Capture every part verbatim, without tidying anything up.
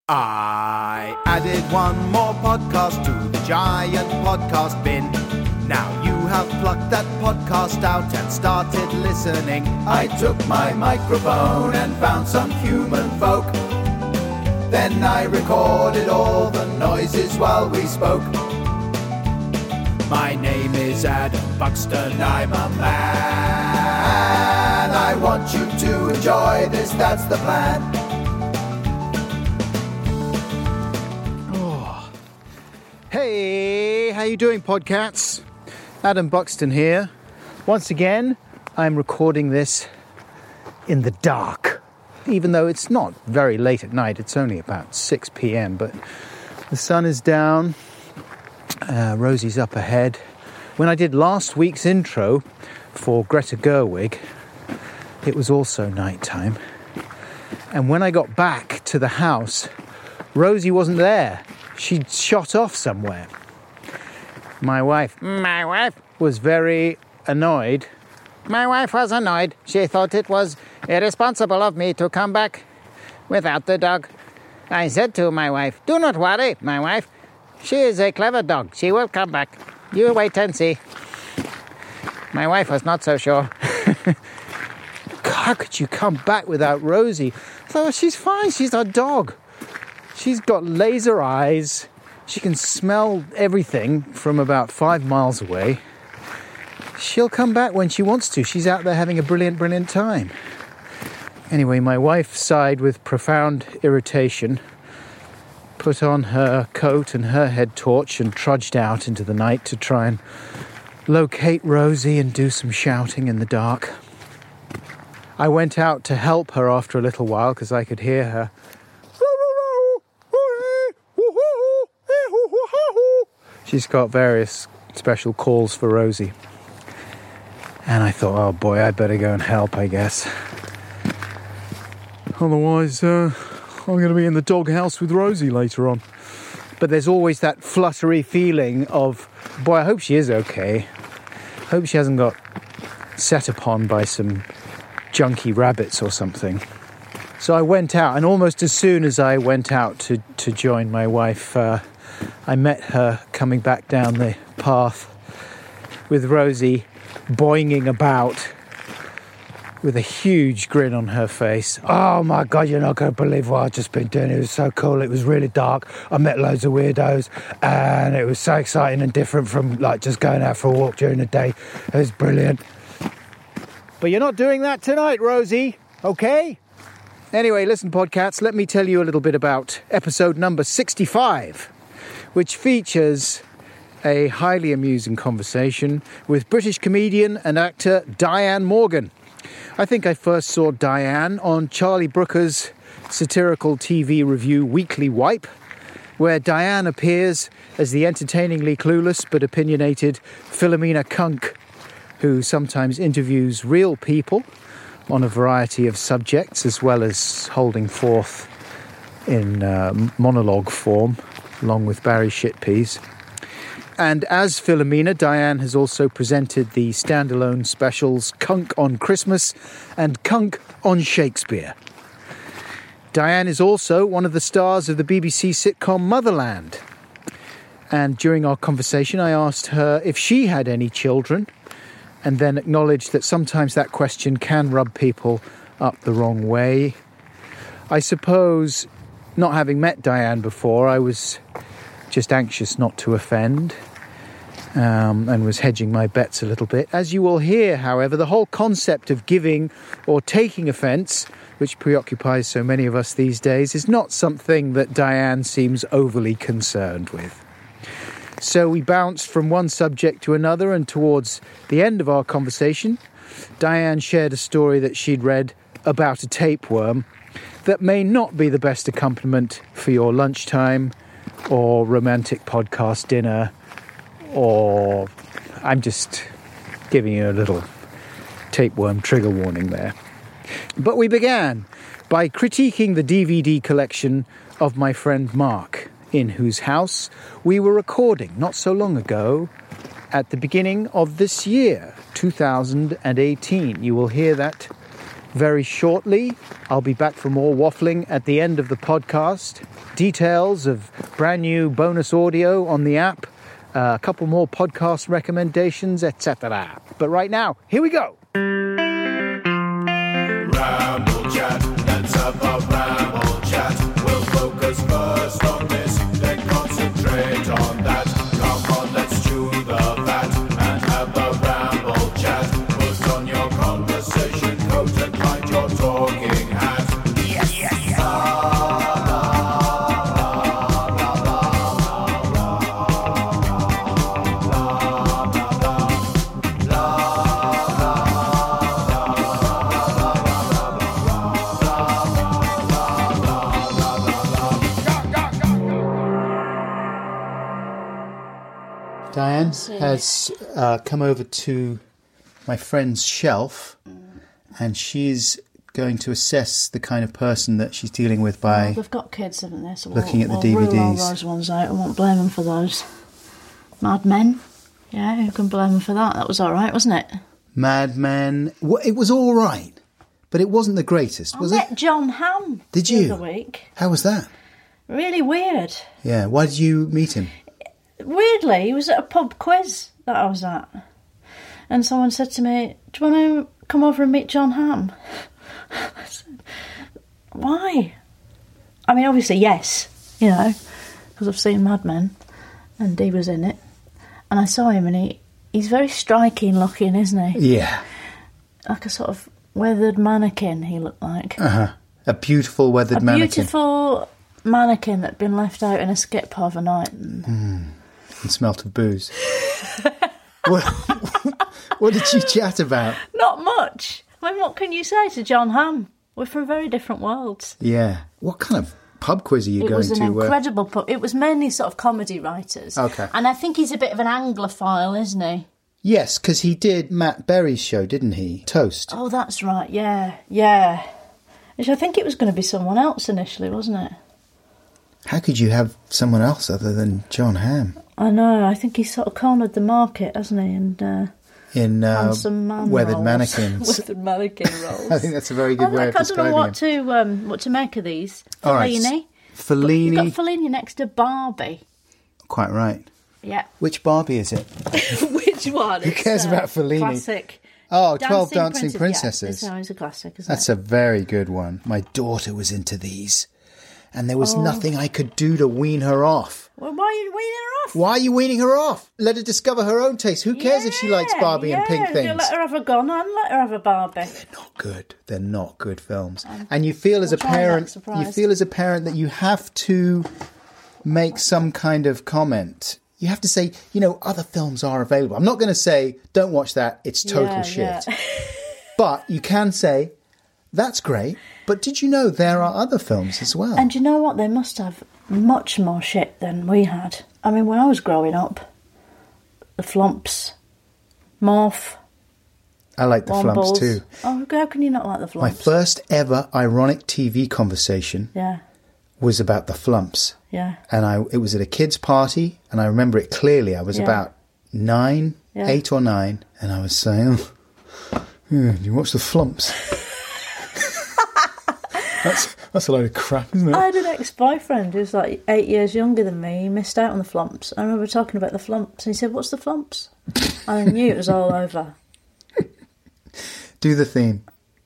I added one more podcast to the giant podcast bin. Now you have plucked that podcast out and started listening. I took my microphone and found some human folk. Then I recorded all the noises while we spoke. My name is Adam Buxton, I'm a man. I want you to enjoy this, that's the plan. Oh. Hey, how you doing, podcats? Adam Buxton here. Once again, I'm recording this in the dark. Even though it's not very late at night, it's only about six p.m. But the sun is down, uh, Rosie's up ahead. When I did last week's intro for Greta Gerwig, it was also nighttime. And when I got back to the house, Rosie wasn't there. She'd shot off somewhere. My wife, my wife was very annoyed. My wife was annoyed. She thought it was irresponsible of me to come back without the dog. I said to my wife, do not worry, my wife. She is a clever dog. She will come back. You wait and see. My wife was not so sure. How could you come back without Rosie? I thought, well, she's fine. She's a dog. She's got laser eyes. She can smell everything from about five miles away. She'll come back when she wants to. She's out there having a brilliant, brilliant time. Anyway, my wife sighed with profound irritation, put on her coat and her head torch and trudged out into the night to try and locate Rosie and do some shouting in the dark. I went out to help her after a little while because I could hear her. She's got various special calls for Rosie. And I thought, oh boy, I'd better go and help, I guess. Otherwise, uh, I'm going to be in the doghouse with Rosie later on. But there's always that fluttery feeling of, boy, I hope she is okay. I hope she hasn't got set upon by some junky rabbits or something. So I went out, and almost as soon as I went out to, to join my wife, uh, I met her coming back down the path with Rosie boinging about with a huge grin on her face. Oh my God, you're not going to believe what I've just been doing. It was so cool. It was really dark. I met loads of weirdos and it was so exciting and different from like just going out for a walk during the day. It was brilliant. But you're not doing that tonight, Rosie, okay? Anyway, listen, podcats, let me tell you a little bit about episode number sixty-five, which features a highly amusing conversation with British comedian and actor Diane Morgan. I think I first saw Diane on Charlie Brooker's satirical T V review Weekly Wipe, where Diane appears as the entertainingly clueless but opinionated Philomena Kunk, who sometimes interviews real people on a variety of subjects, as well as holding forth in uh, monologue form, along with Barry Shitpeas. And as Philomena, Diane has also presented the standalone specials Kunk on Christmas and Kunk on Shakespeare. Diane is also one of the stars of the B B C sitcom Motherland. And during our conversation, I asked her if she had any children, and then acknowledged that sometimes that question can rub people up the wrong way. I suppose, not having met Diane before, I was just anxious not to offend, um, and was hedging my bets a little bit. As you will hear, however, the whole concept of giving or taking offence, which preoccupies so many of us these days, is not something that Diane seems overly concerned with. So we bounced from one subject to another, and towards the end of our conversation, Diane shared a story that she'd read about a tapeworm that may not be the best accompaniment for your lunchtime or romantic podcast dinner, or I'm just giving you a little tapeworm trigger warning there. But we began by critiquing the D V D collection of my friend Mark, in whose house we were recording not so long ago at the beginning of this year, two thousand eighteen. You will hear that very shortly. I'll be back for more waffling at the end of the podcast. Details of brand new bonus audio on the app, uh, a couple more podcast recommendations, et cetera. But right now, here we go. Ramble chat, let's have a ramble chat. We'll focus first on this, then concentrate on that. Come on, let's chew the fat and have a ramble chat. Put on your conversation coat and find your talking hat. Yes, yes, yes. Diane has uh, come over to my friend's shelf, and she's going to assess the kind of person that she's dealing with by Well, they've got kids, haven't they? So looking we'll, at the we'll D V Ds. Rule all those ones out. I won't blame them for those. Mad Men. Yeah, who can blame them for that? That was all right, wasn't it? Mad Men. Well, it was all right, but it wasn't the greatest, was I it? met John Hamm. Did the you? other week. How was that? Really weird. Yeah. Why did you meet him? Weirdly, he was at a pub quiz that I was at, and someone said to me, "Do you want to come over and meet John Hamm?" I said, "Why?" I mean, obviously, yes, you know, because I've seen Mad Men, and he was in it, and I saw him, and he, he's very striking looking, isn't he? Yeah. Like a sort of weathered mannequin, he looked like. Uh-huh. A beautiful weathered a mannequin. beautiful mannequin that'd been left out in a skip overnight. And... Mm. And smelt of booze. what, what did you chat about? Not much. I mean, what can you say to John Hamm? We're from very different worlds. Yeah. What kind of pub quiz are you it going was an to? incredible pub. It was mainly sort of comedy writers. Okay. And I think he's a bit of an Anglophile, isn't he? Yes, because he did Matt Berry's show, didn't he? Toast. Oh, that's right. Yeah, yeah. Which I think it was going to be someone else initially, wasn't it? How could you have someone else other than John Hamm? I know. I think he's sort of cornered the market, hasn't he? And uh, in uh, handsome man weathered roles. mannequins. Weathered mannequin roles. I think that's a very good I way like, of I don't know describing what him. to um, what to make of these. All right. Fellini. Fellini. You've got Fellini next to Barbie. Quite right. Yeah. Which Barbie is it? Which one? Who cares It's, uh, about Fellini? Classic. Oh, twelve Dancing Dancing Princess- Princesses. Yeah, it's always a classic, isn't That's it? a very good one. My daughter was into these, and there was Oh. nothing I could do to wean her off. Well, why are you weaning her off? Why are you weaning her off? Let her discover her own taste. Who cares if she likes Yeah, Barbie and pink yeah, things? You let her have a gun and let her have a Barbie. They're not good. They're not good films. And you feel as a we'll try and parent, act surprised. you feel as a parent that you have to make some kind of comment. You have to say, you know, other films are available. I'm not going to say, don't watch that. It's total Yeah, shit. yeah. But you can say, that's great. But did you know there are other films as well? And you know what? They must have much more shit than we had. I mean, when I was growing up, the Flumps, Morph, I like the Flumps Wombles. too. Oh, how can you not like the Flumps? My first ever ironic T V conversation Yeah, was about the Flumps. yeah. And I it was at a kid's party, and I remember it clearly. I was Yeah. about nine, Yeah. eight or nine, and I was saying, oh, yeah, do you watch the Flumps? that's, that's a load of crap, isn't it? I had an ex-boyfriend who was like eight years younger than me. He missed out on the Flumps. I remember talking about the Flumps, and he said, "What's the Flumps?" I knew it was all over. Do the theme.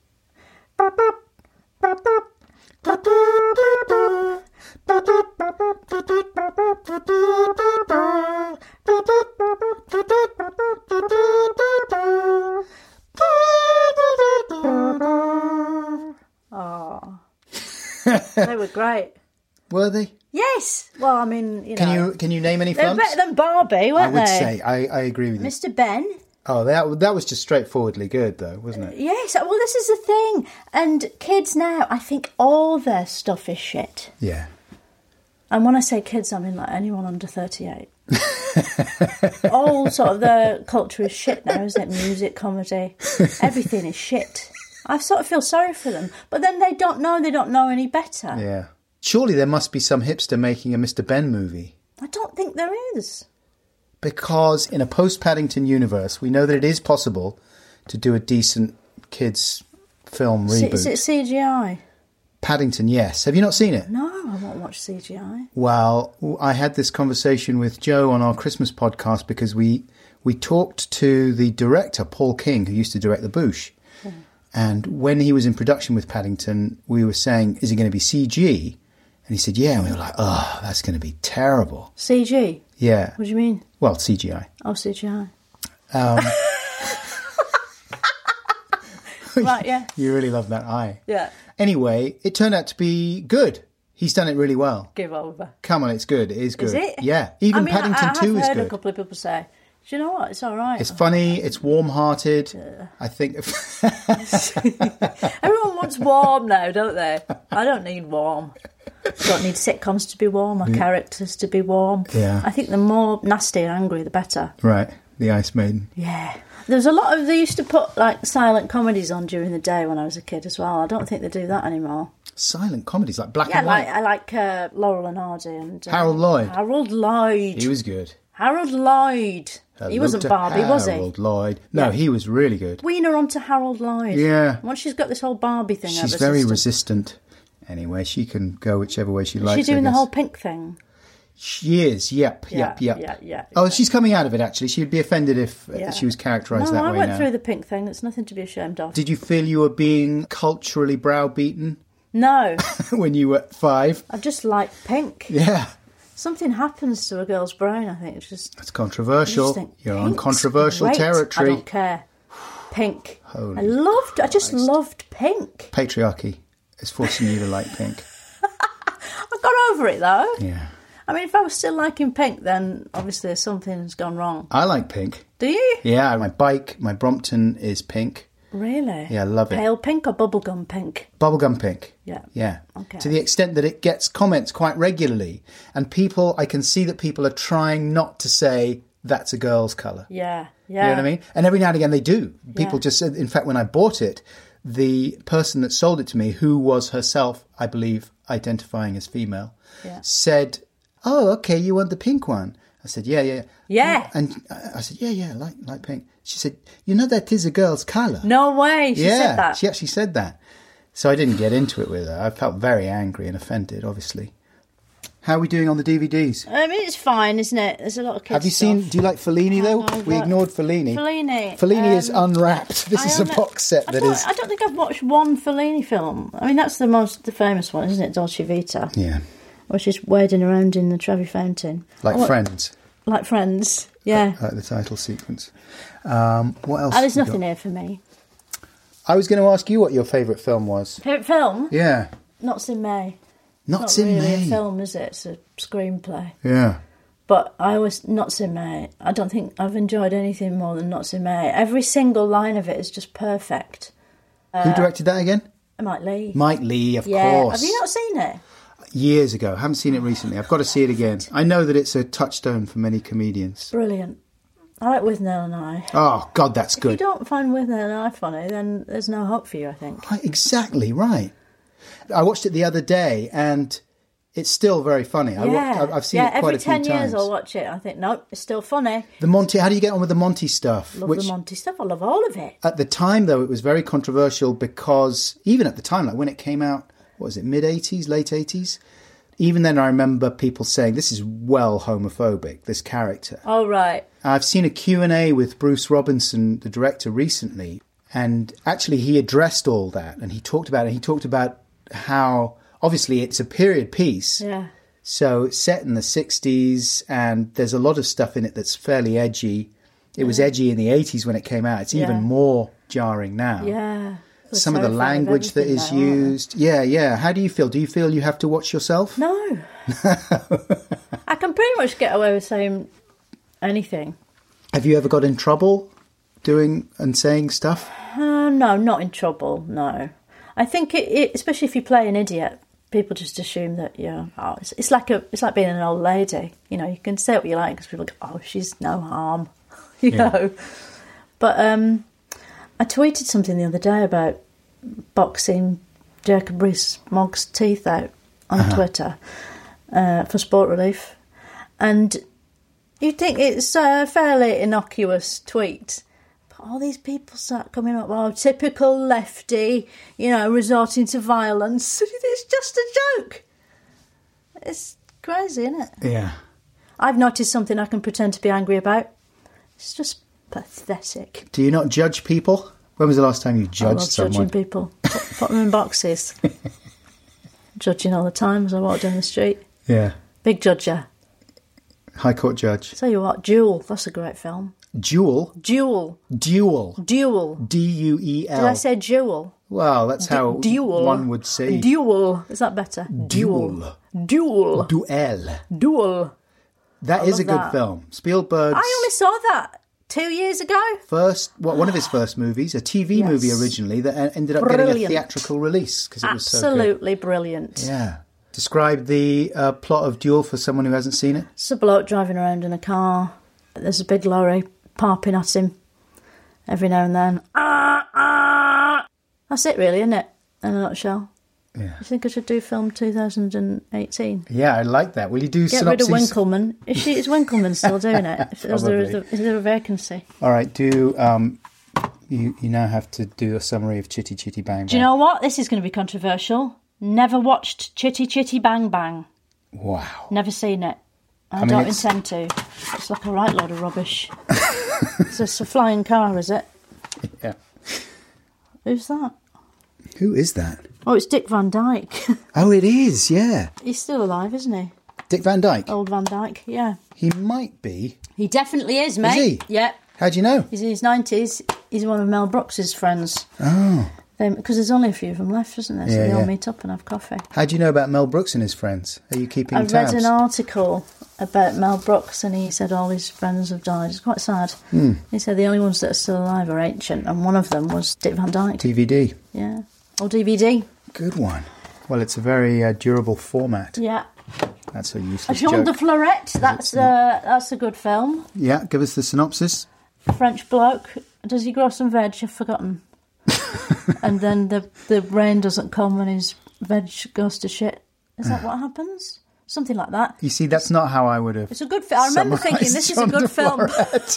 Oh, they were great. Were they? Yes. Well, I mean, you Can know, you can you name any they're Flumps? better than Barbie, I weren't would they? say I, I agree with you. Mister Ben. Oh, that that was just straightforwardly good, though, wasn't it? Yes. Well, this is the thing, and kids now, I think all their stuff is shit. Yeah. And when I say kids, I mean like anyone under thirty-eight. All sort of the culture is shit now, isn't it? Music, comedy, everything is shit. I sort of feel sorry for them, but then they don't know. They don't know any better. Yeah. Surely there must be some hipster making a Mister Ben movie. I don't think there is. Because in a post-Paddington universe, we know that it is possible to do a decent kids' film C- reboot. Is it C G I? Paddington, yes. Have you not seen it? No, I won't watch C G I. Well, I had this conversation with Joe on our Christmas podcast because we we talked to the director, Paul King, who used to direct The Boosh. Yeah. And when he was in production with Paddington, we were saying, is it going to be C G? And he said, yeah. And we were like, oh, that's going to be terrible. C G? Yeah. What do you mean? Well, C G I. Oh, C G I. Um, right, yeah. You really love that eye. Yeah. Anyway, it turned out to be good. He's done it really well. Give over. Come on, it's good. It is good. Is it? Yeah. Even I mean, Paddington I, I two have is heard good. a couple of people say, do you know what? It's all right. It's funny. It's warm-hearted. Yeah. I think. Everyone wants warm now, don't they? I don't need warm. I don't need sitcoms to be warm or Yeah. characters to be warm. Yeah. I think the more nasty and angry, the better. Right. The Ice Maiden. Yeah. There's a lot of, they used to put like silent comedies on during the day when I was a kid as well. I don't think they do that anymore. Silent comedies like Black Yeah, and White. like, I like uh, Laurel and Hardy and... Uh, Harold Lloyd. Harold Lloyd. He was good. Harold Lloyd. Hello he wasn't to Barbie, was he? Harold Lloyd. No, Yeah. he was really good. Wean her onto Harold Lloyd. Yeah. Once she's got this whole Barbie thing. She's over very system. resistant. Anyway, she can go whichever way she Is likes. she doing I the guess. whole pink thing? She is. Yep. Yeah, yep. Yep. yeah, yeah, Oh, yeah. she's coming out of it. Actually, she'd be offended if uh, Yeah. she was characterised No, that I way went now. through the pink thing. It's nothing to be ashamed of. Did you feel you were being culturally browbeaten No, when you were five? I just like pink. Yeah. Something happens to a girl's brain, I think. It's just... That's I controversial. just think, You're on pink's controversial great. territory. I don't care. Pink. Holy I loved... I just Christ. loved pink. Patriarchy is forcing you to like pink. I got over it, though. Yeah. I mean, if I was still liking pink, then obviously something's gone wrong. I like pink. Do you? Yeah, my bike, my Brompton is pink. Really? Yeah, I love it. Pale pink or bubblegum pink? Bubblegum pink. Yeah. Yeah. Okay. To the extent that it gets comments quite regularly. And people, I can see that people are trying not to say, that's a girl's colour. Yeah. You Yeah. know what I mean? And every now and again they do. People Yeah. just said, in fact, when I bought it, the person that sold it to me, who was herself, I believe, identifying as female, Yeah. said, oh, okay, you want the pink one? I said, yeah, yeah. Yeah. And I said, yeah, yeah, I like, like pink. She said, you know that is a girl's colour. No way. She yeah, said that. she actually said that. So I didn't get into it with her. I felt very angry and offended, obviously. How are we doing on the D V Ds? I mean, it's fine, isn't it? There's a lot of kids Have you seen, stuff. do you like Fellini, though? No, we what? ignored Fellini. Fellini. Fellini is um, unwrapped. This I is a haven't- box set I that don't, is... I don't think I've watched one Fellini film. I mean, that's the most the famous one, isn't it? Dolce Vita. Yeah, Where she's wading around in the Trevi Fountain. like Oh, Friends, Like Friends. Yeah. like the title sequence. Um, what else? Oh, there's have we nothing got? here for me. I was going to ask you what your favourite film was. Favourite film? Yeah. Not in May. Not Not in really May. a film, is it? It's a screenplay. Yeah. But I always Not in May. I don't think I've enjoyed anything more than Not in May. Every single line of it is just perfect. Who directed that again? Mike Lee. Mike Lee, of yeah. course. Have you not seen it? Years ago. Haven't seen it recently. I've got to see it again. I know that it's a touchstone for many comedians. Brilliant. I like Withnail and I. Oh, God, that's If you good. don't find Withnail and I funny, then there's no hope for you, I think. Right, exactly, right. I watched it the other day and it's still very funny. I Yeah. wa- I've seen yeah, it quite every a few ten years times. I'll watch it. I think, no, it's still funny. The Monty, how do you get on with the Monty stuff? Love Which the Monty stuff. I love all of it. at the time, though, it was very controversial because even at the time, like when it came out, what was it, mid-eighties, late eighties? Even then, I remember people saying, this is well homophobic, this character. All right. I've seen a Q and A with Bruce Robinson, the director, recently, and actually he addressed all that and he talked about it. He talked about how, obviously, it's a period piece. Yeah. So it's set in the sixties and there's a lot of stuff in it that's fairly edgy. It was edgy in the eighties when it came out. It's even Yeah. more jarring now. Yeah. We're Some of the terrified language that everything is now, aren't we? used. Yeah, yeah. How do you feel? Do you feel you have to watch yourself? No. I can pretty much get away with saying anything. Have you ever got in trouble doing and saying stuff? Uh, no, not in trouble, no. I think, it, it, especially if you play an idiot, people just assume that, yeah, oh, it's, it's like a, it's like being an old lady. You know, you can say what you like because people go, oh, she's no harm, you Yeah. know. But um, I tweeted something the other day about boxing Jacob Rees-Mogg's teeth out on Uh-huh. Twitter uh, for Sport Relief. And you'd think it's a fairly innocuous tweet. all these people start coming up, oh, typical lefty, you know, resorting to violence. It's just a joke. It's crazy, isn't it? Yeah. I've noticed something I can pretend to be angry about. It's just pathetic. Do you not judge people? When was the last time you I judged love someone? judging people. Put, put them in boxes. Judging all the time as I walk down the street. Yeah. Big judger. High Court judge. Tell you what, Duel. That's a great film. Duel? Duel. Duel. Duel. D U E L. Did I say Duel? Well, that's how Duel. one would say. Duel. Is that better? Duel. Duel. Duel. Duel. That I is a love good that. film. Spielberg's I only saw that two years ago. first, well, one of his first movies, a T V Yes. movie originally that en- ended up getting a Brilliant. theatrical release because it was so good. Absolutely brilliant. Yeah. Describe the uh, plot of Duel for someone who hasn't seen it. It's a bloke driving around in a car. There's a big lorry parping at him every now and then. Ah, ah. That's it, really, isn't it? In a nutshell. Yeah. You think I should do film two thousand eighteen? Yeah, I like that. Will you do Get synopsis? rid of Winkleman. Is, she, is Winkleman still doing it? Is there, is, there, Probably. is there a vacancy? All right, do um, you you now have to do a summary of Chitty Chitty Bang Bang. Do you know what? This is going to be controversial. Never watched Chitty Chitty Bang Bang. Wow. Never seen it. I, I mean, don't it's- intend to. It's like a right load of rubbish. it's, a, it's a flying car, is it? Yeah. Who's that? Who is that? Oh, it's Dick Van Dyke. Oh, it is. Yeah, He's still alive, isn't he? Dick Van Dyke. Old Van Dyke, yeah. He might be. He definitely is, mate. he? Yeah. How do you know? He's in his nineties. He's one of Mel Brooks's friends. Oh. Because there's only a few of them left, isn't there? So Yeah, they all yeah. meet up and have coffee. How do you know about Mel Brooks and his friends? Are you keeping I tabs? read an article about Mel Brooks and he said all his friends have died. It's quite sad. Hmm. He said the only ones that are still alive are ancient, and one of them was Dick Van Dyke. D V D. Yeah. Or D V D. Good one. Well, it's a very uh, durable format. Yeah. That's a useless Jean de joke. Florette, that's, uh, that's a good film. Yeah, give us the synopsis. French bloke. Does he grow some veg? I've forgotten. And then the the rain doesn't come and his veg goes to shit. Is that what happens? Something like that. You see, that's not how I would have. It's a good film. I remember thinking summarised this is a Jean good de film. Florette.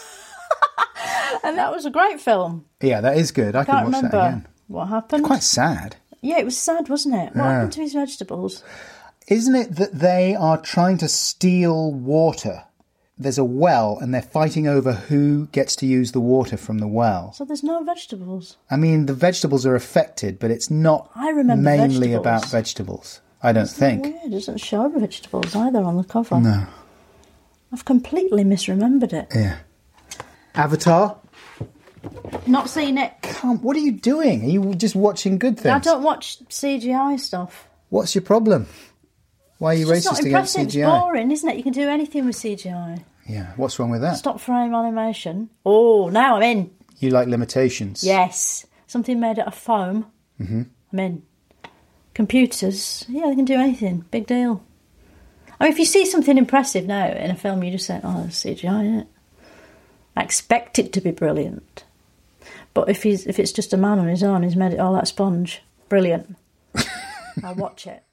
And that was a great film. Yeah, that is good. I Can't can watch remember that again. what happened. Quite sad. Yeah, it was sad, wasn't it? What Yeah. happened to his vegetables? Isn't it that they are trying to steal water? There's a well and they're fighting over who gets to use the water from the well. So there's no vegetables. I mean, the vegetables are affected, but it's not I remember mainly vegetables. about vegetables. I don't think. Weird, it doesn't show vegetables either on the cover. No. I've completely misremembered it. Yeah. Avatar? Not seen it. Come, what are you doing? Are you just watching good things? I don't watch C G I stuff. What's your problem? Why are you It's not racist against impressive. C G It's I? boring, isn't it? You can do anything with C G I. Yeah, what's wrong with that? Stop frame animation. Oh, now I'm in. You like limitations? Yes. Something made out of foam. Mm-hmm. I'm in. Computers. Yeah, they can do anything. Big deal. I mean, if you see something impressive now in a film, you just say, oh, it's C G I, isn't it? I expect it to be brilliant. But if he's if it's just a man on his own, he's made it all that sponge. Brilliant. I'll watch it.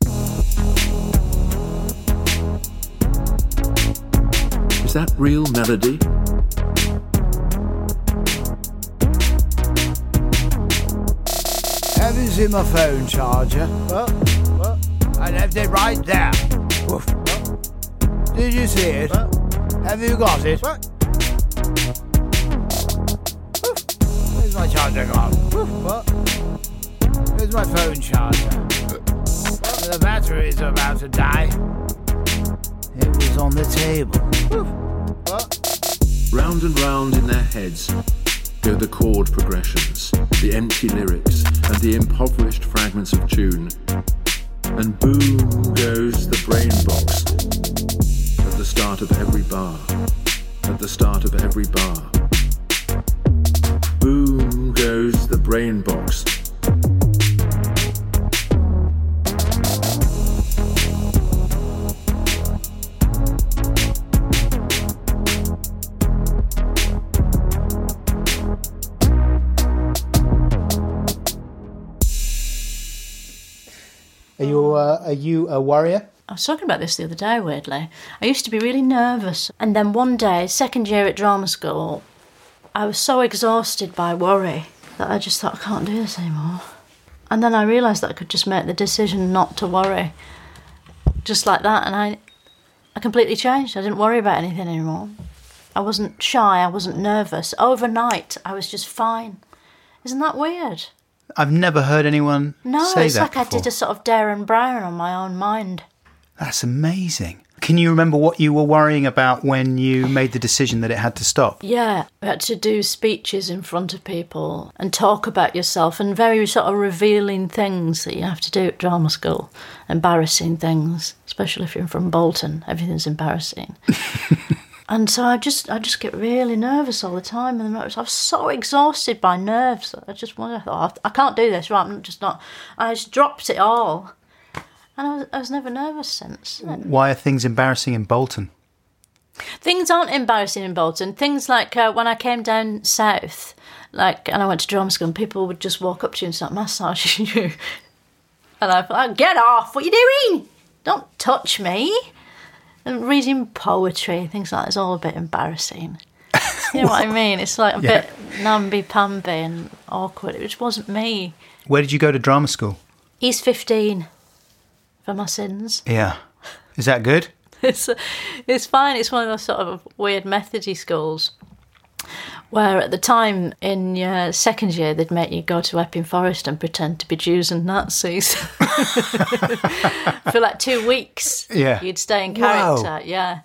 Is that real melody? Have you seen my phone charger? What? What? I left it right there. Woof. What? Did you see it? What? Have you got it? What? Woof. Where's my charger gone? Woof. What? Where's my phone charger? The battery's about to die. It was on the table. Woof. What? Round and round in their heads go the chord progressions, the empty lyrics, and the impoverished fragments of tune. And boom goes the brain box at the start of every bar, at the start of every bar. Boom goes the brain box. Are you, uh, are you a warrior? I was talking about this the other day, weirdly. I used to be really nervous. And then one day, second year at drama school, I was so exhausted by worry that I just thought, I can't do this anymore. And then I realised that I could just make the decision not to worry. Just like that. And I, I completely changed. I didn't worry about anything anymore. I wasn't shy. I wasn't nervous. Overnight, I was just fine. Isn't that weird? I've never heard anyone no, say it's that like before. I did a sort of Darren Brown on my own mind. That's amazing. Can you remember what you were worrying about when you made the decision that it had to stop? Yeah, we had to do speeches in front of people and talk about yourself and very sort of revealing things that you have to do at drama school. Embarrassing things, especially if you're from Bolton. Everything's embarrassing. And so I just I just get really nervous all the time. And I was so exhausted by nerves. I just wanted, I thought, I can't do this, right? I'm just not. I just dropped it all. And I was, I was never nervous since. Why are things embarrassing in Bolton? Things aren't embarrassing in Bolton. Things like uh, when I came down south, like, and I went to drama school, and people would just walk up to you and start massaging you. And I thought, oh, get off, what are you doing? Don't touch me. And reading poetry, things like that is all a bit embarrassing. You know what I mean? It's like a Yeah. bit namby-pamby and awkward. It just wasn't me. Where did you go to drama school? He's fifteen for my sins. Yeah. Is that good? It's it's fine. It's one of those sort of weird Methody schools where at the time in your second year they'd make you go to Epping Forest and pretend to be Jews and Nazis for like two weeks. Yeah. You'd stay in Wow. character. Yeah.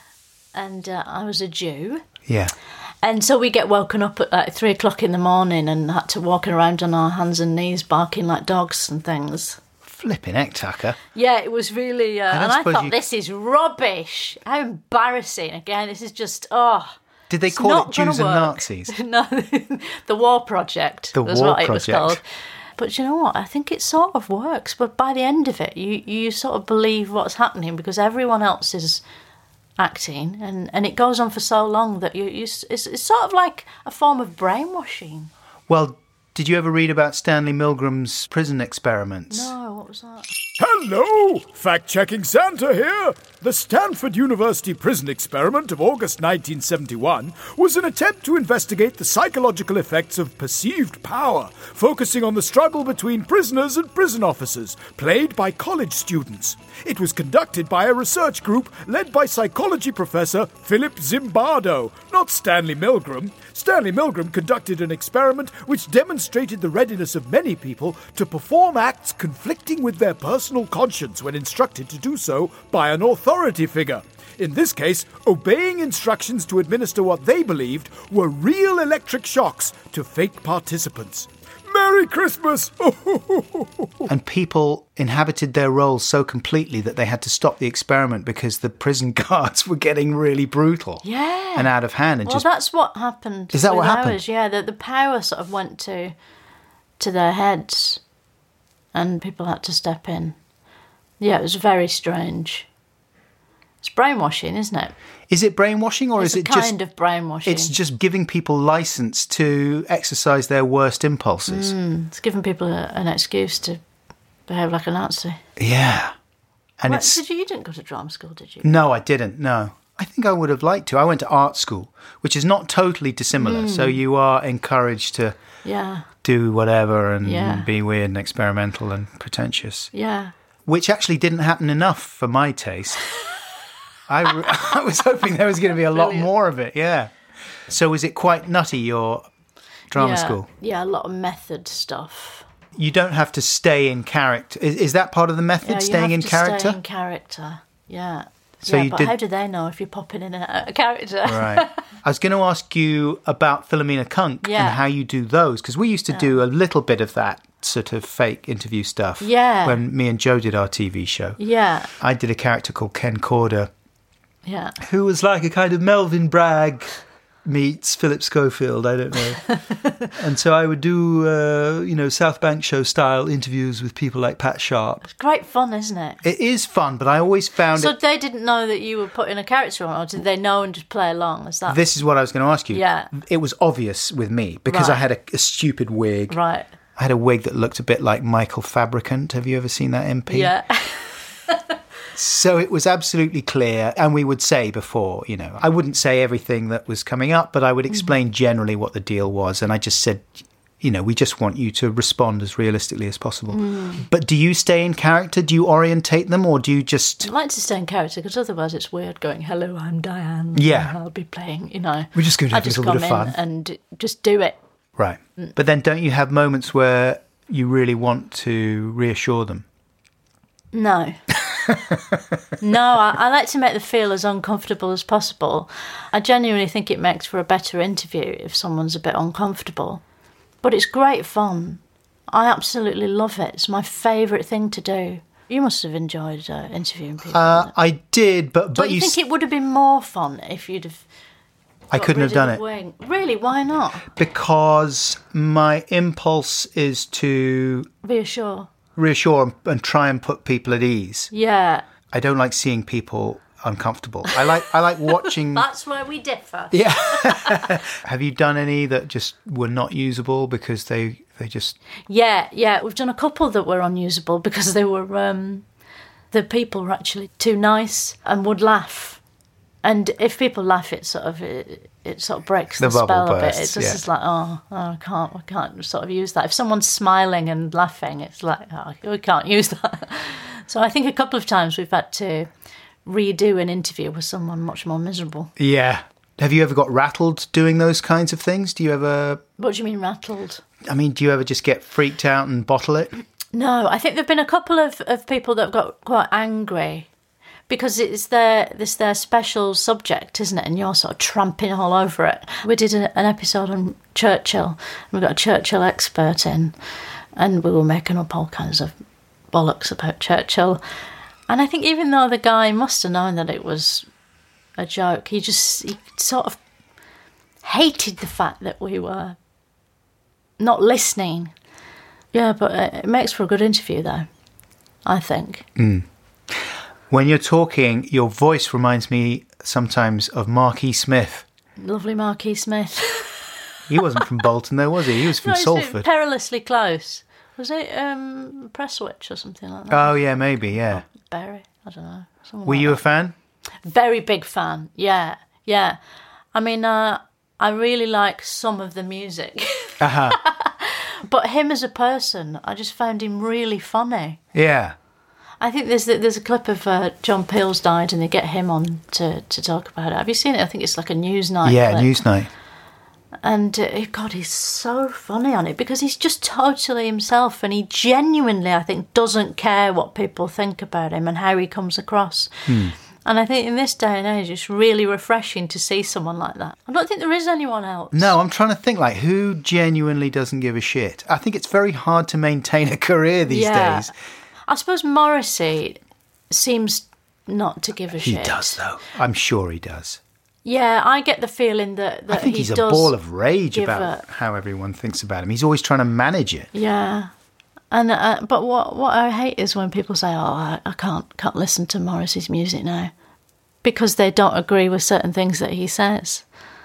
And uh, I was a Jew. Yeah. And so we get woken up at like three o'clock in the morning and had to walk around on our hands and knees barking like dogs and things. Flipping heck, Tucker. Yeah, it was really... Uh, I don't and I suppose thought, you- this is rubbish. How embarrassing. Again, this is just... oh. Did they It's call not it Jews and gonna work. Nazis? No, the War Project The was War what it was Project. called. But you know what? I think it sort of works. But by the end of it, you, you sort of believe what's happening because everyone else is acting, and, and it goes on for so long that you, you it's, it's sort of like a form of brainwashing. Well, did you ever read about Stanley Milgram's prison experiments? No, what was that? Hello! Fact-checking Santa here! The Stanford University prison experiment of August nineteen seventy-one was an attempt to investigate the psychological effects of perceived power, focusing on the struggle between prisoners and prison officers, played by college students. It was conducted by a research group led by psychology professor Philip Zimbardo, not Stanley Milgram. Stanley Milgram conducted an experiment which demonstrated the readiness of many people to perform acts conflicting with their personal conscience when instructed to do so by an authority figure. In this case, obeying instructions to administer what they believed were real electric shocks to fake participants. Merry Christmas! And people inhabited their roles so completely that they had to stop the experiment because the prison guards were getting really brutal. Yeah. And out of hand. And Well, just that's what happened. Is that what with happened? ours, yeah, the, the power sort of went to to their heads and people had to step in. Yeah, it was very strange. It's brainwashing, isn't it? Is it brainwashing or It's is a it just... kind of brainwashing. It's just giving people license to exercise their worst impulses. It's giving people a, an excuse to behave like a Nazi. Yeah. And Well, it's... did you, you didn't go to drama school, did you? No, I didn't, no. I think I would have liked to. I went to art school, which is not totally dissimilar. So Hmm. you are encouraged to Yeah, do whatever and Yeah. be weird and experimental and pretentious, yeah. which actually didn't happen enough for my taste. I, re- I was hoping there was going to be a lot Brilliant. more of it, yeah. So was it quite nutty, your drama yeah. school? Yeah, a lot of method stuff. You don't have to stay in character. Is, is that part of the method, Yeah, you staying have in to character? Stay in character, yeah. So yeah, you but did- how do they know if you're popping in and out of character? Right. I was going to ask you about Philomena Kunk Yeah. and how you do those, because we used to do a little bit of that sort of fake interview stuff. Yeah. When me and Joe did our T V show. Yeah, I did a character called Ken Corder, yeah. who was like a kind of Melvin Bragg meets Philip Schofield, I don't know. And so I would do, uh, you know, South Bank show style interviews with people like Pat Sharp. It's great fun, isn't it? It is fun, but I always found So it... they didn't know that you were putting a character on, or did they know and just play along? Is that This is what I was going to ask you. Yeah. It was obvious with me because I Right. had a, a stupid wig. right? I had a wig that looked a bit like Michael Fabricant. Have you ever seen that M P? Yeah, So it was absolutely clear, and we would say before, you know, I wouldn't say everything that was coming up, but I would explain generally what the deal was, and I just said, you know, we just want you to respond as realistically as possible. Mm. But do you stay in character? Do you orientate them, or do you just... I like to stay in character, because otherwise it's weird going, hello, I'm Diane. Yeah. I'll be playing, you know. We're just going to have a little bit of fun. And just do it. Right. Mm. But then don't you have moments where you really want to reassure them? No. no, I, I like to make them feel as uncomfortable as possible. I genuinely think it makes for a better interview if someone's a bit uncomfortable. But it's great fun. I absolutely love it. It's my favourite thing to do. You must have enjoyed uh, interviewing people. Uh, I did, but... but Don't you, you think s- it would have been more fun if you'd have... I couldn't have done it. Wing? Really? Why not? Because my impulse is to... Reassure. Reassure and, and try and put people at ease. Yeah. I don't like seeing people uncomfortable. I like I like watching... That's where we differ. Yeah. Have you done any that just were not usable because they, they just... Yeah, yeah. We've done a couple that were unusable because they were... Um, the people were actually too nice and would laugh. And if people laugh, it sort of it, it sort of breaks the, The bubble spell a bit. bursts, It's just yeah. it's like, oh, oh, I can't, I can't sort of use that. If someone's smiling and laughing, it's like, oh, we can't use that. So I think a couple of times we've had to redo an interview with someone much more miserable. Yeah. Have you ever got rattled doing those kinds of things? Do you ever... What do you mean rattled? I mean, do you ever just get freaked out and bottle it? No, I think there have been a couple of, of people that have got quite angry because it's their this their special subject, isn't it? And you're sort of tramping all over it. We did a, an episode on Churchill. We got a Churchill expert in, and we were making up all kinds of bollocks about Churchill. And I think even though the guy must have known that it was a joke, he just he sort of hated the fact that we were not listening. Yeah, but it makes for a good interview, though, I think. Mm. When you're talking, your voice reminds me sometimes of Marquis Smith. Lovely Marquis Smith. He wasn't from Bolton, though, was he? He was from no, it's Salford. Perilously close. Was it um, Presswich or something like that? Oh, yeah, maybe, yeah. Or Berry, I don't know. Were like you that. a fan? Very big fan, yeah, yeah. I mean, uh, I really like some of the music. Uh-huh. But him as a person, I just found him really funny. Yeah. I think there's there's a clip of uh, John Peel's died and they get him on to, to talk about it. Have you seen it? I think it's like a news night Yeah, clip. news night. And, uh, God, he's so funny on it because he's just totally himself and he genuinely, I think, doesn't care what people think about him and how he comes across. Hmm. And I think in this day and age, it's really refreshing to see someone like that. I don't think there is anyone else. No, I'm trying to think, like, who genuinely doesn't give a shit? I think it's very hard to maintain a career these yeah. days. I suppose Morrissey seems not to give a He shit. does, though. I'm sure he does. Yeah, I get the feeling that, that I think he he's a does ball of rage give about a- how everyone thinks about him. He's always trying to manage it. Yeah. And uh, but what what I hate is when people say, "Oh, I, I can't can't listen to Morrissey's music now," because they don't agree with certain things that he says.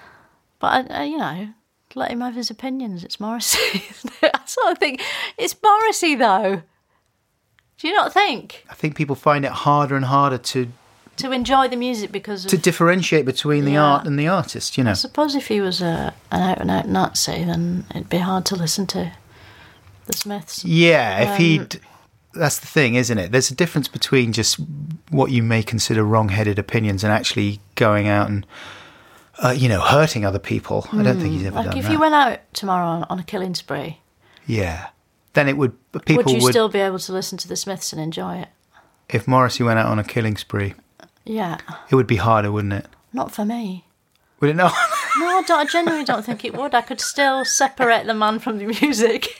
But I, I, you know, let him have his opinions. It's Morrissey. I sort of think it's Morrissey, though. Do you not think I think people find it harder and harder to to enjoy the music because of, to differentiate between the Yeah. art and the artist? You know. I suppose if he was a an out and out Nazi, then it'd be hard to listen to the Smiths. Yeah, if Um, he'd... That's the thing, isn't it? There's a difference between just what you may consider wrong-headed opinions and actually going out and, uh, you know, hurting other people. I don't think he's ever Like done if that. you went out tomorrow on, on a killing spree, Yeah. Then it would... People would you would... still be able to listen to the Smiths and enjoy it? If Morrissey went out on a killing spree, Yeah, it would be harder, wouldn't it? not for me. Would it not? No, I, don't, I genuinely don't think it would. I could still separate the man from the music.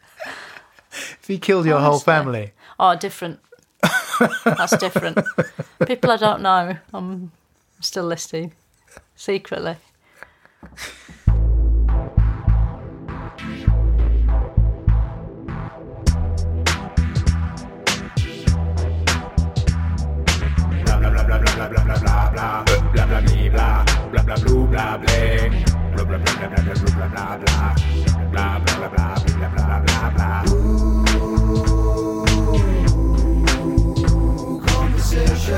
If he killed your whole Honestly. family. Oh, different. That's different. People I don't know, I'm still listening secretly. Blah blah blah blah blah blah blah blah blah blah blah blee, blah blah blah blue blah blah blah blah blah blah blah blah blah blah blah blah blah blah blah blah blah blah blah. Conversation.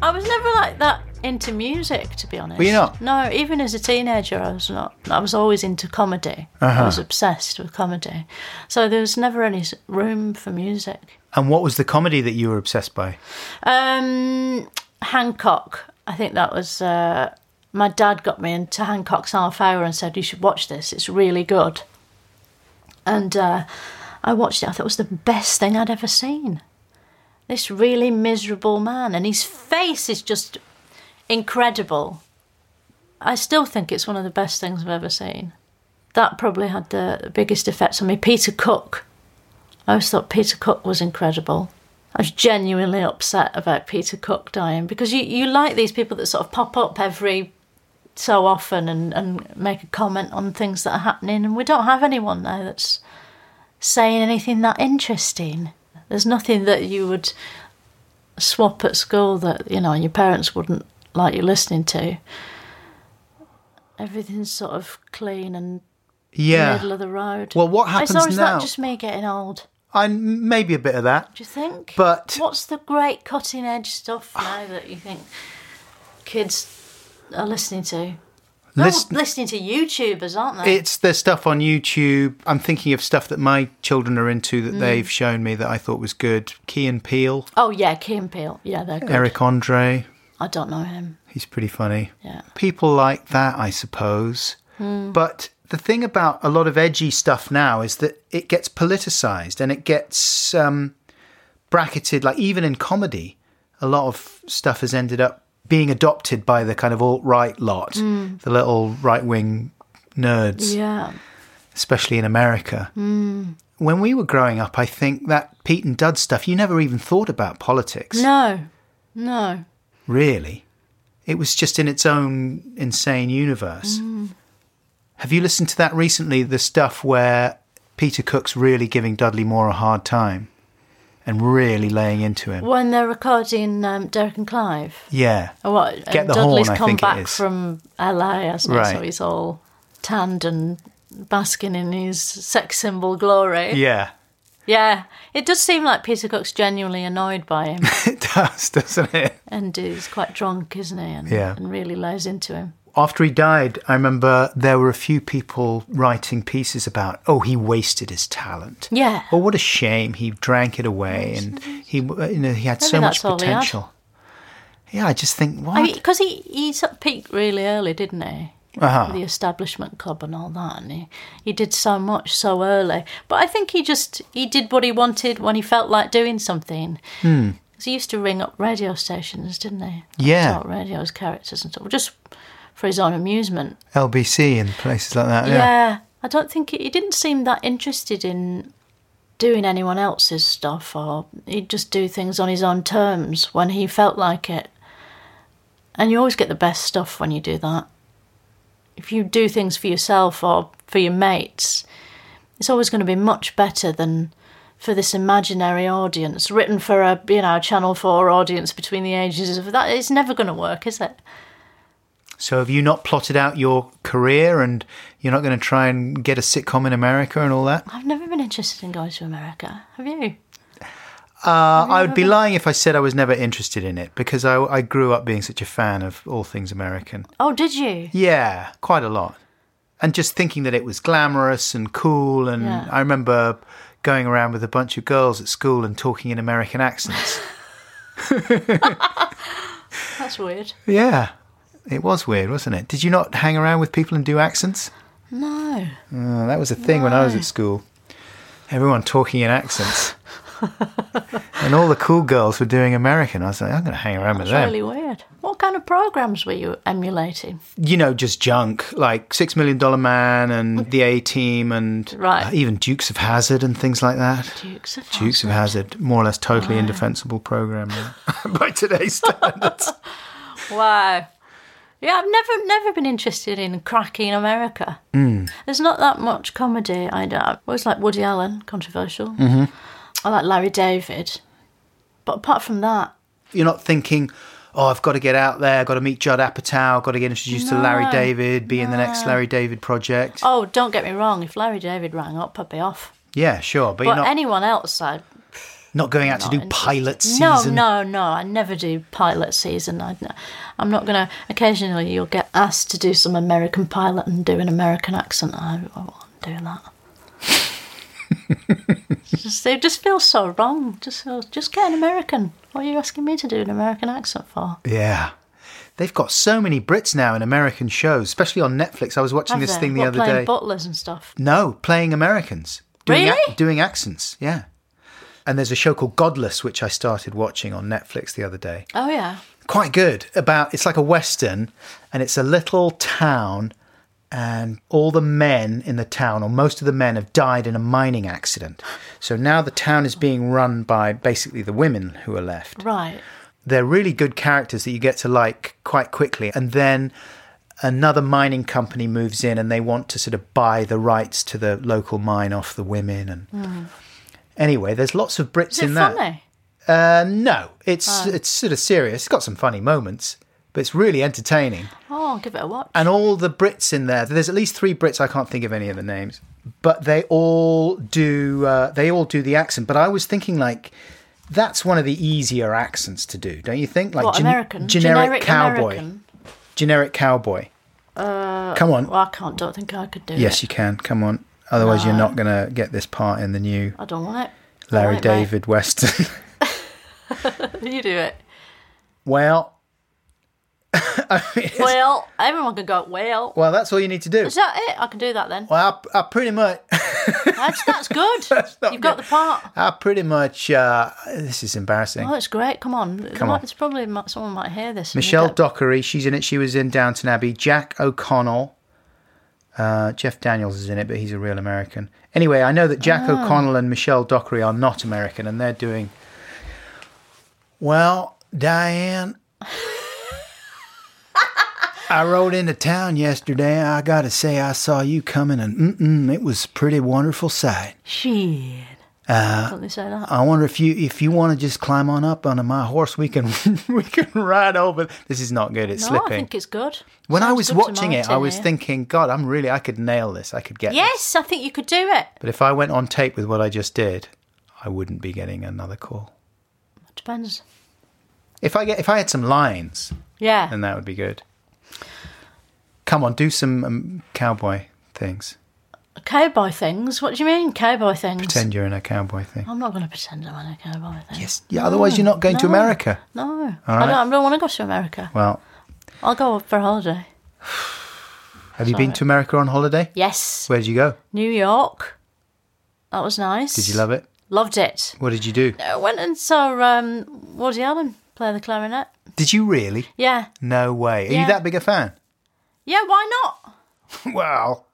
I was never like that into music, to be honest. Were you not? No, even as a teenager, I was not. I was always into comedy. Uh-huh. I was obsessed with comedy. So there was never any s- room for music. And what was the comedy that you were obsessed by? Um, Hancock. I think that was... Uh, my dad got me into Hancock's Half Hour and said, you should watch this. It's really good. And uh, I watched it. I thought it was the best thing I'd ever seen. This really miserable man. And his face is just incredible. I still think it's one of the best things I've ever seen. That probably had the biggest effects on me. Peter Cook. I always thought Peter Cook was incredible. I was genuinely upset about Peter Cook dying because you, you like these people that sort of pop up every so often and, and make a comment on things that are happening, and we don't have anyone now that's saying anything that interesting. There's nothing that you would swap at school that, you know, your parents wouldn't like you listening to. Everything's sort of clean and Yeah. middle of the road. Well, what happens Or is now? that just me getting old? I maybe a bit of that. Do you think? But- what's the great cutting edge stuff now that you think kids are listening to? They're all Listen- listening to YouTubers, aren't they? It's the stuff on YouTube. I'm thinking of stuff that my children are into Mm. that they've shown me that I thought was good. Key and Peele, Oh yeah, Key and Peele. Yeah, they're good. Eric Andre. I don't know him. He's pretty funny. Yeah. People like that, I suppose. Hmm. But the thing about a lot of edgy stuff now is that it gets politicized and it gets um, bracketed. Like even in comedy, a lot of stuff has ended up being adopted by the kind of alt-right lot, the little right-wing nerds, Yeah. especially in America. When we were growing up, I think that Pete and Dud stuff, you never even thought about politics. No. No. Really. It was just in its own insane universe. Have you listened to that recently, the stuff where Peter Cook's really giving Dudley Moore a hard time and really laying into him? When they're recording um, Derek and Clive. Yeah. Oh, what? Get and the Dudley's Horn, I come think it back is. from L A, hasn't he? Right. So he's all tanned and basking in his sex symbol glory. Yeah. Yeah, it does seem like Peter Cook's genuinely annoyed by him, It does, doesn't it? and he's quite drunk, isn't he? And, Yeah. and really lays into him. After he died, I remember there were a few people writing pieces about, oh, he wasted his talent. Yeah. Oh, what a shame. He drank it away and he, you know, he had Maybe so much that's all he had. potential. Yeah, I just think, what? I mean, because he, he sort of peaked really early, didn't he? Uh-huh. With the establishment club and all that, and he, he did so much so early. But I think he just, he did what he wanted when he felt like doing something. Hmm. Because he used to ring up radio stations, didn't he? Yeah. Talk radio's characters and stuff, just for his own amusement. L B C and places like that. Yeah. Yeah. I don't think, he, he didn't seem that interested in doing anyone else's stuff, or he'd just do things on his own terms when he felt like it. And you always get the best stuff when you do that. If you do things for yourself or for your mates, it's always going to be much better than for this imaginary audience, written for a, you know, Channel four audience between the ages of that. It's never going to work, is it? So have you not plotted out your career and you're not going to try and get a sitcom in America and all that? I've never been interested in going to America. Have you? Uh, I would be lying if I said I was never interested in it because I, I grew up being such a fan of all things American. Oh, did you? Yeah, quite a lot. And just thinking that it was glamorous and cool. And Yeah. I remember going around with a bunch of girls at school and talking in American accents. That's weird. Yeah, it was weird, wasn't it? Did you not hang around with people and do accents? No. Oh, that was a thing when I was No. at school. Everyone talking in accents. And all the cool girls were doing American. I was like, I'm going to hang around with That's them. really weird. What kind of programs were you emulating? You know, just junk, like Six Million Dollar Man and The A-Team and Right. uh, even Dukes of Hazzard and things like that. Dukes of Dukes of Hazzard. Hazzard, more or less totally indefensible program by today's standards. Wow. Yeah, I've never never been interested in cracking America. Mm. There's not that much comedy. I don't. I always like Woody Allen, controversial. Mm-hmm. I like Larry David. But apart from that, You're not thinking, oh, I've got to get out there, I've got to meet Judd Apatow, I've got to get introduced to Larry No, David, be in the next Larry David project. oh, don't get me wrong, if Larry David rang up, I'd be off. Yeah, sure, but, But you're not... anyone else, I'd, Not going out Not to do interested. pilot No, season. no, no. I never do pilot season. I, I'm not going to. Occasionally, you'll get asked to do some American pilot and do an American accent. I, I won't do that. just, they just feel so wrong. Just, feel, just get an American. What are you asking me to do an American accent for? Yeah. They've got so many Brits now in American shows, especially on Netflix. I was watching Have this they? thing the What, other playing day. butlers and stuff. No, playing Americans. Doing Really? doing accents, yeah. And there's a show called Godless, which I started watching on Netflix the other day. Oh yeah. Quite good. About it's like a Western, and it's a little town, and all the men in the town, or most of the men, have died in a mining accident. So now the town is being run by basically the women who are left. Right. They're really good characters that you get to like quite quickly. And then another mining company moves in and they want to sort of buy the rights to the local mine off the women. And Mm. anyway, there's lots of Brits Is it in that. funny? Uh, no, it's Oh. it's sort of serious. It's got some funny moments, but it's really entertaining. Oh, I'll give it a watch. And all the Brits in there, there's at least three Brits. I can't think of any of the names, but they all do. Uh, they all do the accent. But I was thinking, like, that's one of the easier accents to do, don't you think? Like What, gen- American? generic, Generic cowboy, American? generic cowboy. Uh, Come on. Well, I can't. Don't think I could do it. Yes, you can. Come on. Otherwise, you're No. not going to get this part in the new I don't want it. Larry All right, mate. David Western. You do it. Well, I mean, it's- Well, everyone can go, well. well, that's all you need to do. Is that it? I can do that then. Well, I, I pretty much, That's, that's good. not You've got good. the part. I pretty much. Uh, this is embarrassing. Oh, it's great. Come on. Come on. It's probably might- someone might hear this. and Michelle you go, Dockery, she's in it. She was in Downton Abbey. Jack O'Connell. Uh, Jeff Daniels is in it, but he's a real American. Anyway, I know that Jack Oh. O'Connell and Michelle Dockery are not American, and they're doing. Well, Diane, I rode into town yesterday. I got to say, I saw you coming, and mm-mm, it was a pretty wonderful sight. Shit. Uh, Don't they say that? I wonder if you if you want to just climb on up onto my horse, we can we can ride over. This is not good. It's no, slipping. I think it's good. When I Sounds was good to watching my it, I was tin, yeah. thinking, God, I'm really I could nail this. I could get this. Yes, I think you could do it. But if I went on tape with what I just did, I wouldn't be getting another call. Depends. If I get if I had some lines, Yeah. then that would be good. Come on, do some um, cowboy things. Cowboy things? What do you mean, cowboy things? Pretend you're in a cowboy thing. I'm not going to pretend I'm in a cowboy thing. Yes. Yeah. Otherwise, you're not going to no. America. No. All I right. don't, I don't want to go to America. Well, I'll go for a holiday. have you been Sorry. to America on holiday? Yes. Where did you go? New York. That was nice. Did you love it? Loved it. What did you do? I went and saw um, Woody Allen play the clarinet. Did you really? Yeah. No way. Are Yeah. you that big a fan? Yeah, why not? Well.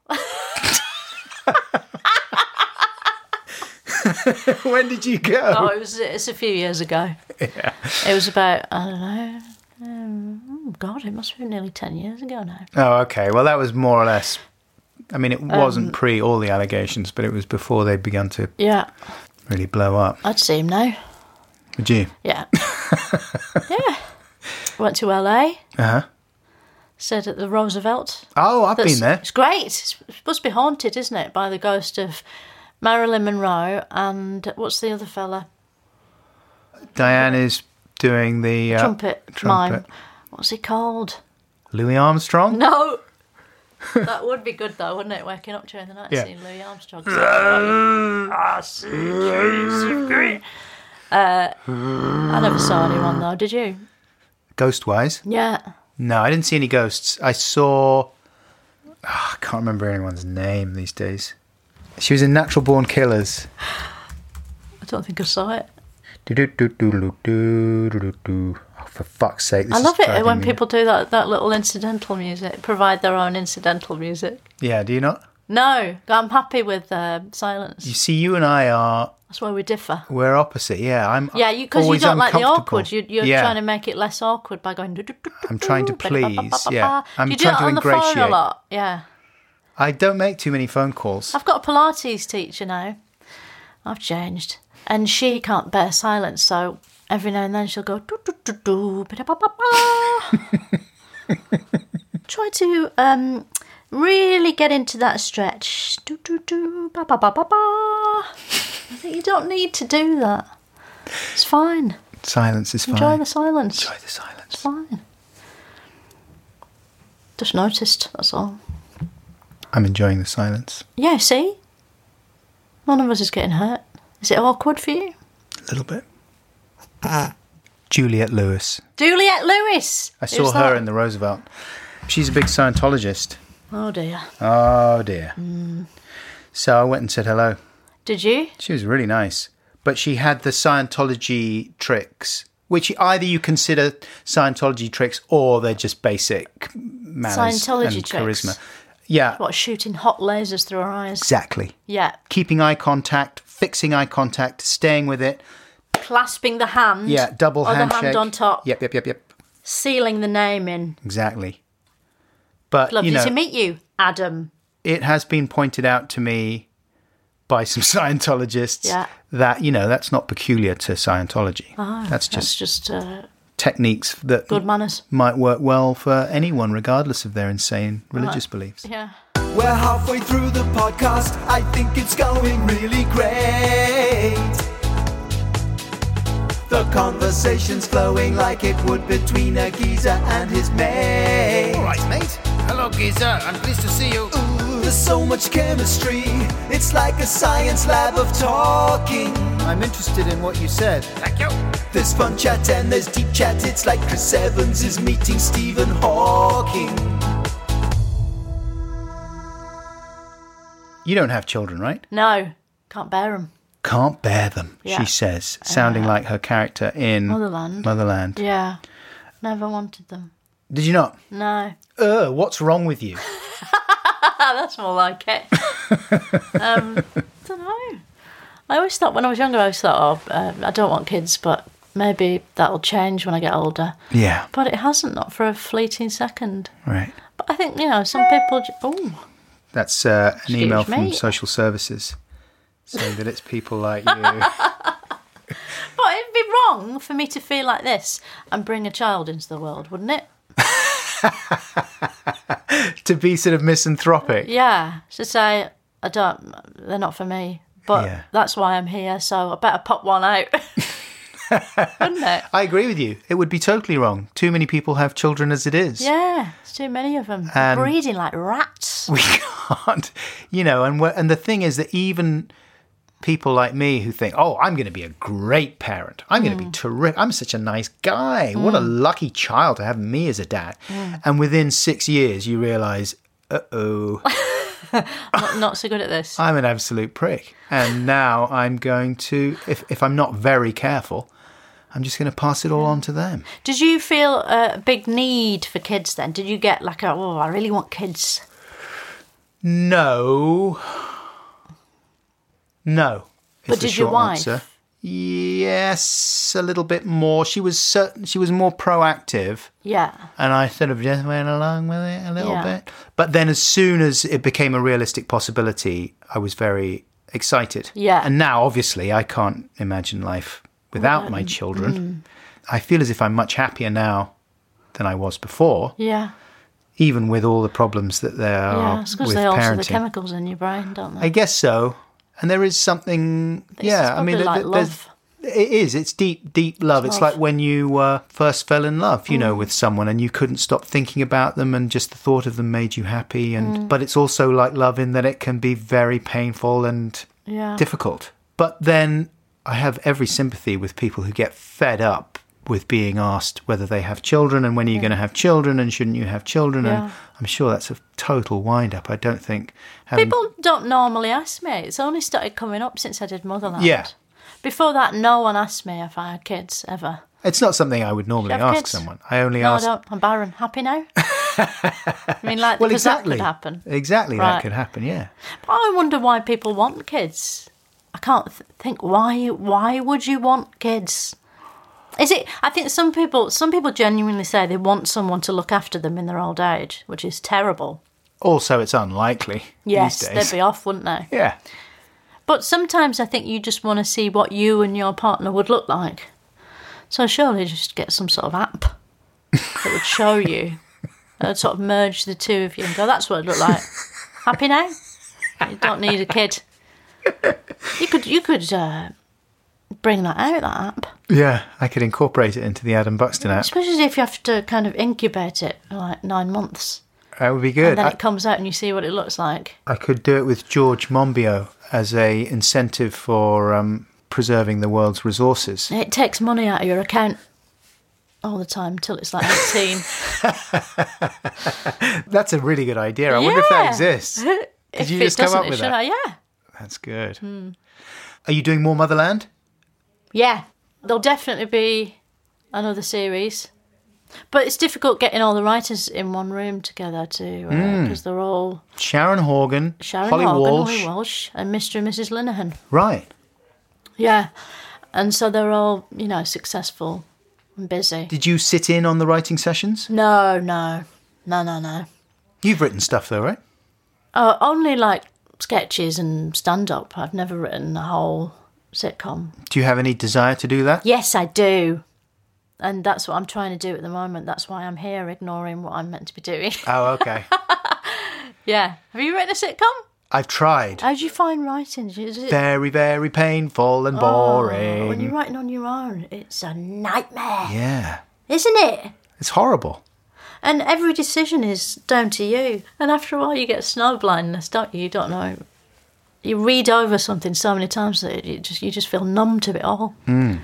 When did you go? Oh, it was it's a few years ago. Yeah. It was about, I don't know, um, oh God, it must have been nearly ten years ago now. Oh, okay. Well, that was more or less. I mean, it Um, wasn't pre all the allegations, but it was before they'd begun to Yeah, really blow up. I'd see him now. Would you? Yeah. Yeah. Went to L A, Uh huh. stayed at the Roosevelt. Oh, I've That's- been there. It's great. It's supposed to be haunted, isn't it, by the ghost of Marilyn Monroe and what's the other fella? Diane is doing the uh, Trumpet, trumpet. mime. What's he called? Louis Armstrong. No. That would be good though, wouldn't it? Waking up during the night, Yeah. seeing Louis Armstrong. Ah, see, Jesus, great. Uh, I never saw anyone though. Did you? Ghostwise. Yeah. No, I didn't see any ghosts. I saw. Oh, I can't remember anyone's name these days. She was in Natural Born Killers. I don't think I saw it. Do-do-do-do-do-do-do-do. Oh, for fuck's sake! This I is love it driving when me- people do that, that little incidental music, provide their own incidental music. Yeah, do you not? No, I'm happy with uh, silence. You see, you and I are That's where we differ. we're opposite. Yeah, I'm. Yeah, because you, always don't like the uncomfortable. awkward. You, you're yeah. trying to make it less awkward by going. I'm trying to please, yeah. I'm do you do trying that to on the phone a ingratiate. lot? Yeah. I don't make too many phone calls. I've got a Pilates teacher now. I've changed. And she can't bear silence, so every now and then she'll go do do do do ba ba ba ba. Try to um really get into that stretch. Do do do ba ba ba ba ba. I think you don't need to do that. It's fine. Silence is fine. Enjoy the silence. Enjoy the silence. It's fine. Just noticed, that's all. I'm enjoying the silence. Yeah, see? None of us is getting hurt. Is it awkward for you? A little bit. Juliette Lewis. Juliette Lewis! I saw Who's her that? in the Roosevelt. She's a big Scientologist. Oh dear. Oh dear. Mm. So I went and said hello. Did you? She was really nice. But she had the Scientology tricks, which either you consider Scientology tricks or they're just basic manners Scientology and tricks? charisma. Yeah, What, shooting hot lasers through her eyes? exactly. Yeah. Keeping eye contact, fixing eye contact, staying with it. Clasping the hand. Yeah, double Other handshake. hand on top. Yep, yep, yep, yep. Sealing the name in. Exactly. But, Lovely you know, to meet you, Adam. it has been pointed out to me by some Scientologists Yeah. that, you know, that's not peculiar to Scientology. Oh, that's That's just just uh, techniques that good manners. might work well for anyone, regardless of their insane religious beliefs. Yeah. We're halfway through the podcast. I think it's going really great. The conversation's flowing like it would between a geezer and his mate. All right, mate. Hello, geezer. I'm pleased to see you. Ooh, there's so much chemistry. It's like a science lab of talking. I'm interested in what you said. Thank you. There's fun chat and there's deep chat. It's like Chris Evans is meeting Stephen Hawking. You don't have children, right? No, can't bear them. Can't bear them, Yeah. she says, sounding like her character in Motherland. Motherland. Yeah. Never wanted them. Did you not? No. Ugh, what's wrong with you? That's more like it. um, I don't know. I always thought, when I was younger, I always thought, oh, uh, I don't want kids, but maybe that'll change when I get older. Yeah, But it hasn't, not for a fleeting second. right. But I think, you know, some people... j- Oh, That's uh, an Excuse email from me. social services saying that it's people like you. but it'd be wrong for me to feel like this and bring a child into the world, wouldn't it? to be sort of misanthropic. Yeah. To say, I don't... They're not for me. But Yeah. that's why I'm here, so I better pop one out. Wouldn't it? I agree with you. It would be totally wrong. Too many people have children as it is. Yeah, it's too many of them. They're And- breeding like rats. We can't, you know, and we're, and the thing is that even people like me who think, oh, I'm going to be a great parent. I'm going to be terrific. I'm such a nice guy. What a lucky child to have me as a dad. And within six years, you realise, uh-oh, not, not so good at this. I'm an absolute prick. And now I'm going to, if, if I'm not very careful, I'm just going to pass it all on to them. Did you feel a big need for kids then? Did you get like a, oh, I really want kids? No. No. is But the did your short wife? answer. Yes, a little bit more. She was certain, she was more proactive, Yeah. and I sort of just went along with it a little Yeah. bit. But then, as soon as it became a realistic possibility, I was very excited. Yeah. And now, obviously, I can't imagine life without my children. I feel as if I'm much happier now than I was before, Yeah. even with all the problems that there Yeah. are It's because with they alter parenting. the chemicals in your brain, don't they? I guess so. And there is something, It's yeah, I mean, probably like th- there's- love. it is. It's deep, deep love. It's, It's like love. when you uh, first fell in love, you know, Mm. with someone, and you couldn't stop thinking about them, and just the thought of them made you happy. And Mm. but it's also like love in that it can be very painful and Yeah. difficult. But then I have every sympathy with people who get fed up with being asked whether they have children and when are you going to have children and shouldn't you have children. Yeah. And I'm sure that's a total wind up. I don't think having People don't normally ask me. It's only started coming up since I did Motherland. Yeah. Before that, no one asked me if I had kids, ever. It's not something I would normally Do you have ask kids? someone. I only No, ask. I don't. I'm barren. Happy now? I mean, like, Well, because exactly. that could happen. Exactly, that Right. could happen. Yeah. But I wonder why people want kids. I can't th- think why. Why would you want kids? Is it? I think some people, some people genuinely say they want someone to look after them in their old age, which is terrible. Also, it's unlikely. Yes, these they'd days. be off, wouldn't they? Yeah. But sometimes I think you just want to see what you and your partner would look like. So surely just get some sort of app that would show you, uh, sort of merge the two of you and go, that's what it look like. Happy now? You don't need a kid. You could, you could, uh, bring that out, that app. Yeah, I could incorporate it into the Adam Buxton app. Especially if you have to kind of incubate it for like nine months. That would be good. And then I, it comes out and you see what it looks like. I could do it with George Monbiot as a incentive for um, preserving the world's resources. It takes money out of your account all the time till it's like eighteen. That's a really good idea. I wonder if that exists. Did If you it just come doesn't, up it with should, that? I? Yeah. That's good. Are you doing more Motherland? Yeah. There'll definitely be another series. But it's difficult getting all the writers in one room together too, because uh, they're all Sharon Horgan, Sharon Holly Horgan, Walsh. Holly Walsh, and Mister and Missus Linehan. Right. Yeah. And so they're all, you know, successful and busy. Did you sit in on the writing sessions? No, no. No, no, no. You've written stuff though, right? Oh, only like sketches and stand-up. I've never written a whole sitcom. Do you have any desire to do that? Yes, I do. And that's what I'm trying to do at the moment. That's why I'm here, ignoring what I'm meant to be doing. Oh, okay. Yeah. Have you written a sitcom? I've tried. How do you find writing? Is it, Very, very painful and boring. Oh, when you're writing on your own, it's a nightmare. Yeah. Isn't it? It's horrible. And every decision is down to you. And after a while, you get snow blindness, don't you? You don't know. You read over something so many times that you just you just feel numb to it all. Mm.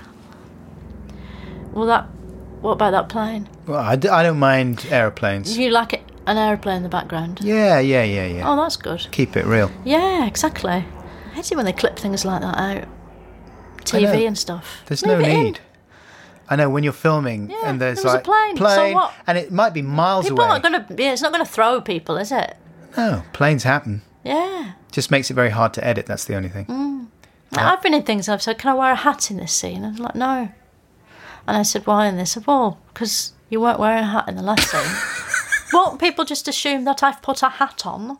Well, that. What about that plane? Well, I, d- I don't mind aeroplanes. You like it, an aeroplane in the background? Yeah, yeah, yeah, yeah. Oh, that's good. Keep it real. Yeah, exactly. I hate it when they clip things like that out. T V I know. and stuff. There's Leave no it in. need. I know when you're filming Yeah, and there's there was a like plane, so what? and it might be miles People away. aren't going to. Yeah, it's not going to throw people, is it? No, planes happen. Yeah. Just makes it very hard to edit. That's the only thing. Mm. I've been in things. I've said, "Can I wear a hat in this scene?" And I'm like, "No." And I said, "Why?" And they said, "Well, because you weren't wearing a hat in the last scene." Won't people just assume that I've put a hat on?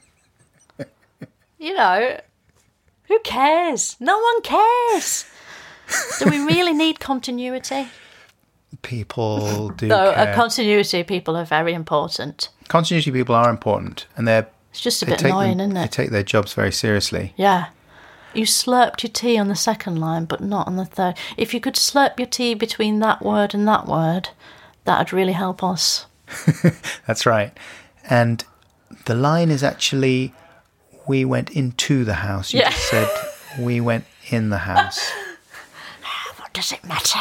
You know, who cares? No one cares. Do we really need continuity? People do No, care. a continuity people are very important. Continuity people are important, and they're It's just a they bit take annoying, them, isn't They it? take their jobs very seriously. Yeah. You slurped your tea on the second line, but not on the third. If you could slurp your tea between that word and that word, that'd really help us. That's right. And the line is actually, "We went into the house." You Yeah. just said, "We went in the house." What does it matter?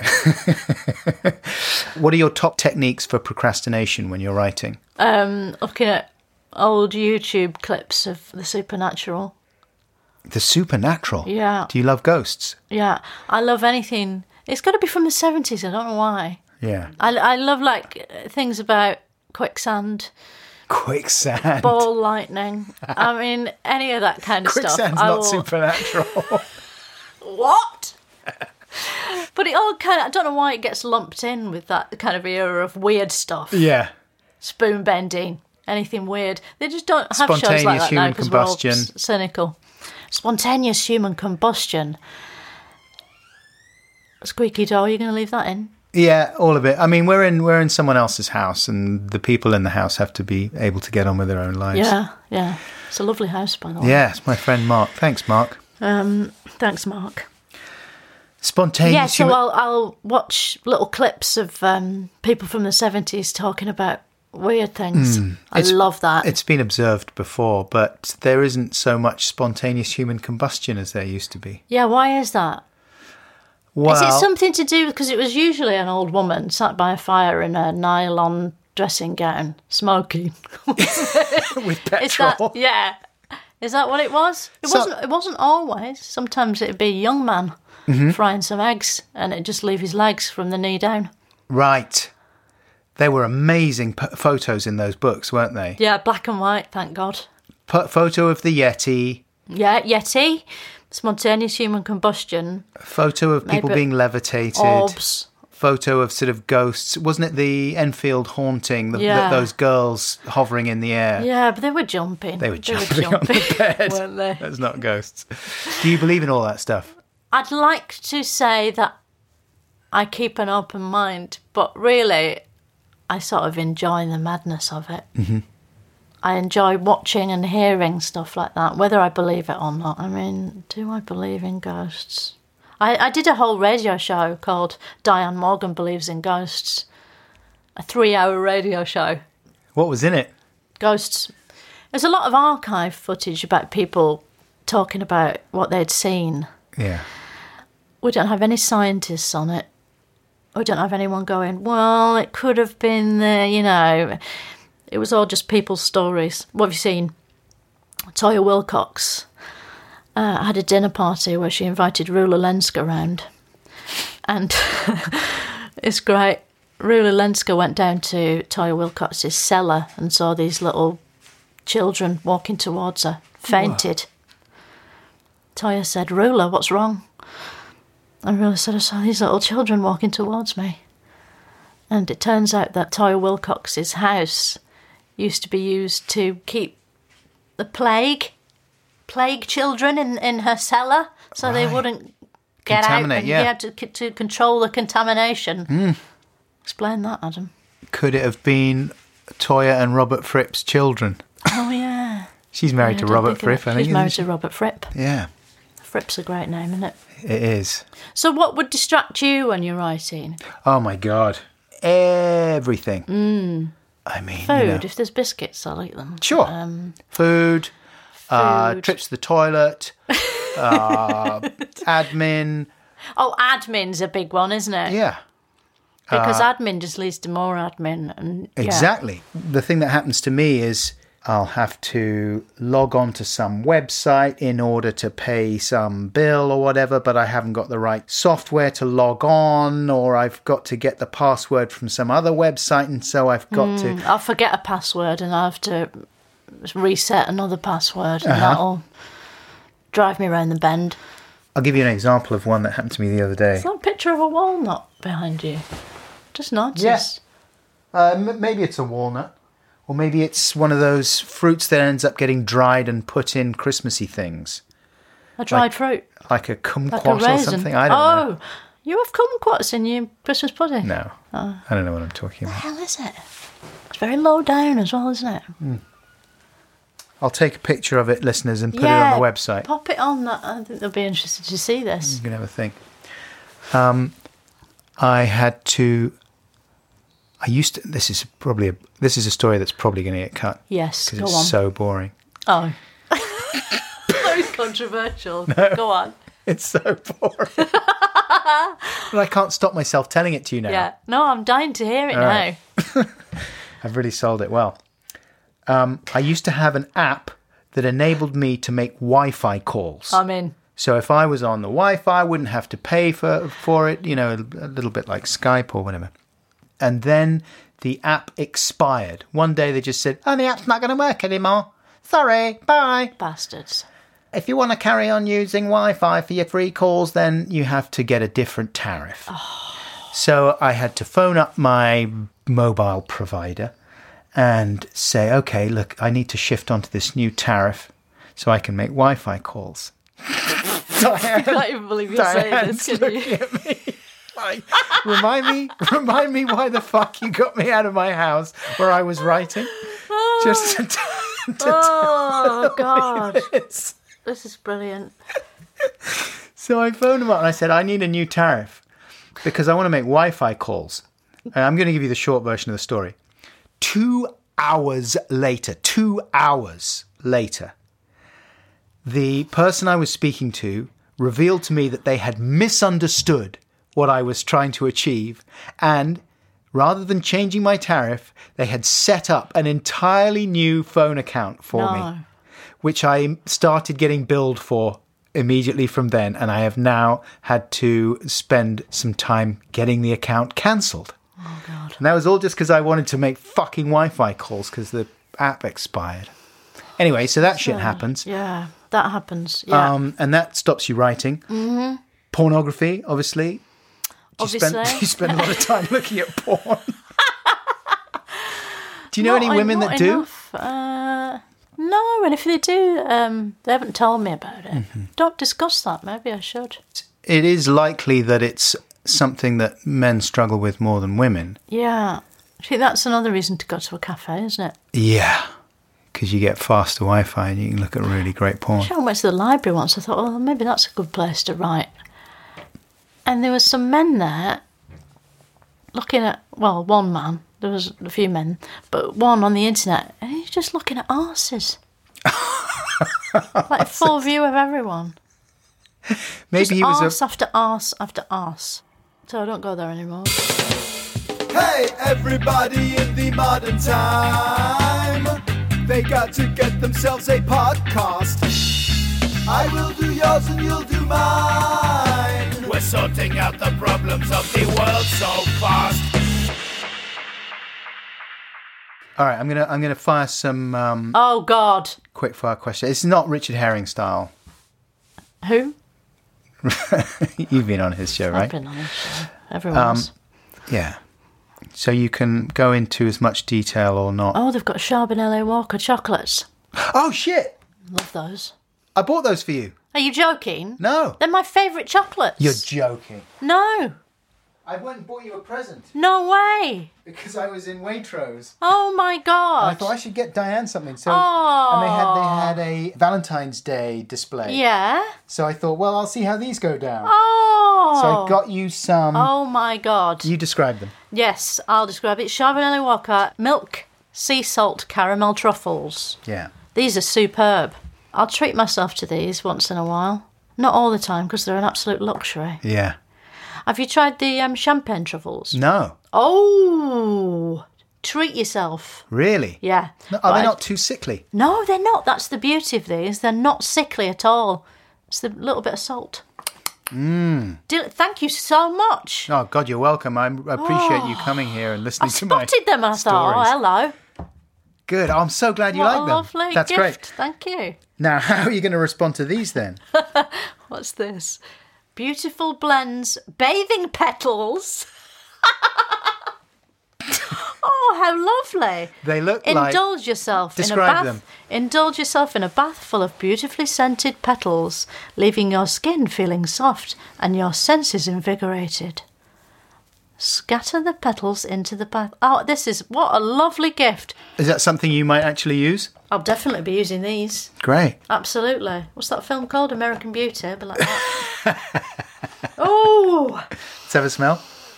What are your top techniques for procrastination when you're writing? Um, looking at old YouTube clips of the supernatural. The supernatural. Yeah. Do you love ghosts? Yeah. I love anything. It's got to be from the seventies. I don't know why. Yeah. I, I love, like, things about quicksand, Quicksand. ball lightning. I mean, any of that kind of stuff. Quicksand's I not will- supernatural. What? But it all kind of, I don't know why it gets lumped in with that kind of era of weird stuff. Yeah. Spoon bending, anything weird. They just don't have shows Spontaneous like that now human because we're all combustion. s- cynical. Spontaneous human combustion. Squeaky door, you're going to leave that in? Yeah, all of it. I mean, we're in we're in someone else's house, and the people in the house have to be able to get on with their own lives. Yeah, yeah. It's a lovely house, by the way. Yeah, it's my friend Mark. Thanks, Mark. Um, thanks, Mark. Spontaneous Yeah, so human- I'll, I'll watch little clips of um, people from the seventies talking about weird things. I It's- love that. It's been observed before, but there isn't so much spontaneous human combustion as there used to be. Yeah, why is that? Well, Is it something to do because it was usually an old woman sat by a fire in a nylon dressing gown, smoking? with Is petrol? that yeah? Is that what it was? It So- wasn't. It wasn't always. Sometimes it'd be a young man Mm-hmm. frying some eggs, and it'd just leave his legs from the knee down. Right. There were amazing p- photos in those books, weren't they? Yeah, black and white. Thank God. P- photo of the Yeti, Yeah, Yeti, spontaneous human combustion, photo of people Maybe being levitated, orbs. photo of sort of ghosts. Wasn't it the Enfield haunting, the, the- Yeah. those girls hovering in the air? Yeah, but they were jumping. They were jumping on the bed. weren't they? That's not ghosts. Do you believe in all that stuff? I'd like to say that I keep an open mind, but really, I sort of enjoy the madness of it. Mm-hmm. I enjoy watching and hearing stuff like that, whether I believe it or not. I mean, do I believe in ghosts? I, I did a whole radio show called Diane Morgan Believes in Ghosts. A three-hour radio show. What was in it? Ghosts. There's a lot of archive footage about people talking about what they'd seen. Yeah. We don't have any scientists on it. We don't have anyone going, well, it could have been there, you know. It was all just people's stories. What have you seen? Toya Wilcox uh, had a dinner party where she invited Rula Lenska round. And it's great. Rula Lenska went down to Toya Wilcox's cellar and saw these little children walking towards her. Fainted. Whoa. Toya said, Rula, what's wrong? And Rula said, I saw these little children walking towards me. And it turns out that Toya Wilcox's house used to be used to keep the plague, plague children in, in her cellar, so right. they wouldn't get out. And yeah. you had to, to control the contamination. Mm. Explain that, Adam. Could it have been Toya and Robert Fripp's children? Oh, yeah. She's married yeah, to Robert Fripp, I think. She's married she? to Robert Fripp. Yeah. Fripp's a great name, isn't it? It is. So what would distract you when you're writing? Oh, my God. Everything. Mm. I mean, Food. You know. If there's biscuits, I'll eat them. Sure. Um, food, food. Uh, trips to the toilet, uh, admin. Oh, admin's a big one, isn't it? Yeah. Because uh, admin just leads to more admin. And yeah. Exactly. The thing that happens to me is I'll have to log on to some website in order to pay some bill or whatever, but I haven't got the right software to log on, or I've got to get the password from some other website, and so I've got mm, to... I'll forget a password and I'll have to reset another password, and uh-huh. that'll drive me around the bend. I'll give you an example of one that happened to me the other day. Is that a picture of a walnut behind you? Just noticed. Yes. Uh, m- maybe it's a walnut. Or maybe it's one of those fruits that ends up getting dried and put in Christmassy things. A dried like, fruit? Like a kumquat like a or something. I don't oh, know. You have kumquats in your Christmas pudding? No. Oh. I don't know what I'm talking about. What the hell is it? It's very low down as well, isn't it? Mm. I'll take a picture of it, listeners, and put yeah, it on the website. Pop it on. That. I think they'll be interested to see this. You can have a think. Um, I had to... I used to. This is probably a. This is a story that's probably going to get cut. Yes, because go it's on. so boring. Oh, very controversial. No, go on. It's so boring. But I can't stop myself telling it to you now. Yeah, no, I'm dying to hear it All now. Right. I've really sold it well. Um, I used to have an app that enabled me to make Wi-Fi calls. I'm in. So if I was on the Wi-Fi, I wouldn't have to pay for for it. You know, a little bit like Skype or whatever. And then the app expired. One day they just said, oh, the app's not going to work anymore. Sorry, bye. Bastards. If you want to carry on using Wi-Fi for your free calls, then you have to get a different tariff. Oh. So I had to phone up my mobile provider and say, okay, look, I need to shift onto this new tariff so I can make Wi-Fi calls. Diane, I can't even believe you're saying this, can you? At me. Like, remind me, remind me why the fuck you got me out of my house where I was writing. Oh. Just to, to oh God, this. this is brilliant. So I phoned him up and I said, I need a new tariff because I want to make Wi-Fi calls. And I'm going to give you the short version of the story. Two hours later, two hours later, the person I was speaking to revealed to me that they had misunderstood what I was trying to achieve, and rather than changing my tariff, they had set up an entirely new phone account for no. me, which I started getting billed for immediately from then, and I have now had to spend some time getting the account cancelled. Oh, God. And that was all just because I wanted to make fucking Wi-Fi calls because the app expired. Anyway, so that so, shit happens. Yeah, that happens. Yeah. Um, and that stops you writing. Mm-hmm. Pornography, obviously. Do you, Obviously. spend, you spend a lot of time looking at porn. Do you know not, any women not that do? Enough. Uh, no, and if they do, um, they haven't told me about it. Mm-hmm. Don't discuss that. Maybe I should. It is likely that it's something that men struggle with more than women. Yeah. I think that's another reason to go to a cafe, isn't it? Yeah. Because you get faster Wi-Fi and you can look at really great porn. I went to the library once. I thought, oh, maybe that's a good place to write. And there was some men there looking at, well, one man, there was a few men, but one on the internet, and he's just looking at arses. Like full view of everyone. Maybe just he was arse a... after arse after arse. So I don't go there anymore. Hey, everybody in the modern time, they got to get themselves a podcast. I will do yours and you'll do mine. We're sorting out the problems of the world so fast. All right, I'm gonna I'm gonna fire some um, Oh, God. quick fire questions. It's not Richard Herring style. Who? You've been on his show, right? I've been on his show. Everyone's. Um, Yeah. So you can go into as much detail or not. Oh, they've got Charbon L A Walker chocolates. Oh shit! Love those. I bought those for you. Are you joking? No. They're my favourite chocolates. You're joking. No. I went and bought you a present No way. because I was in Waitrose. Oh, my God. And I thought I should get Diane something. So Oh. and they had they had a Valentine's Day display. Yeah. So I thought, well, I'll see how these go down. Oh. So I got you some. Oh, my God. You describe them. Yes, I'll describe it. Charbon L A Walker milk, sea salt, caramel truffles. Yeah. These are superb. I'll treat myself to these once in a while. Not all the time, because they're an absolute luxury. Yeah. Have you tried the um, champagne truffles? No. Oh, treat yourself. Really? Yeah. No, are But they I- not too sickly? No, they're not. That's the beauty of these. They're not sickly at all. It's the little bit of salt. Mmm. Thank you so much. Oh God, you're welcome. I appreciate you coming here and I listening to my spotted them. I thought, oh, stories. hello. Good. I'm so glad you What like a them. lovely That's gift. great. Thank you. Now, how are you going to respond to these then? What's this? Beautiful blends, bathing petals. Oh, how lovely. They look like... Indulge yourself in a Describe bath. them. Indulge yourself in a bath full of beautifully scented petals, leaving your skin feeling soft and your senses invigorated. Scatter the petals into the bath. Oh, this is what a lovely gift. Is that something you might actually use? I'll definitely be using these. Great. Absolutely. What's that film called? American Beauty. I'll be like that. Oh, Let's have a smell.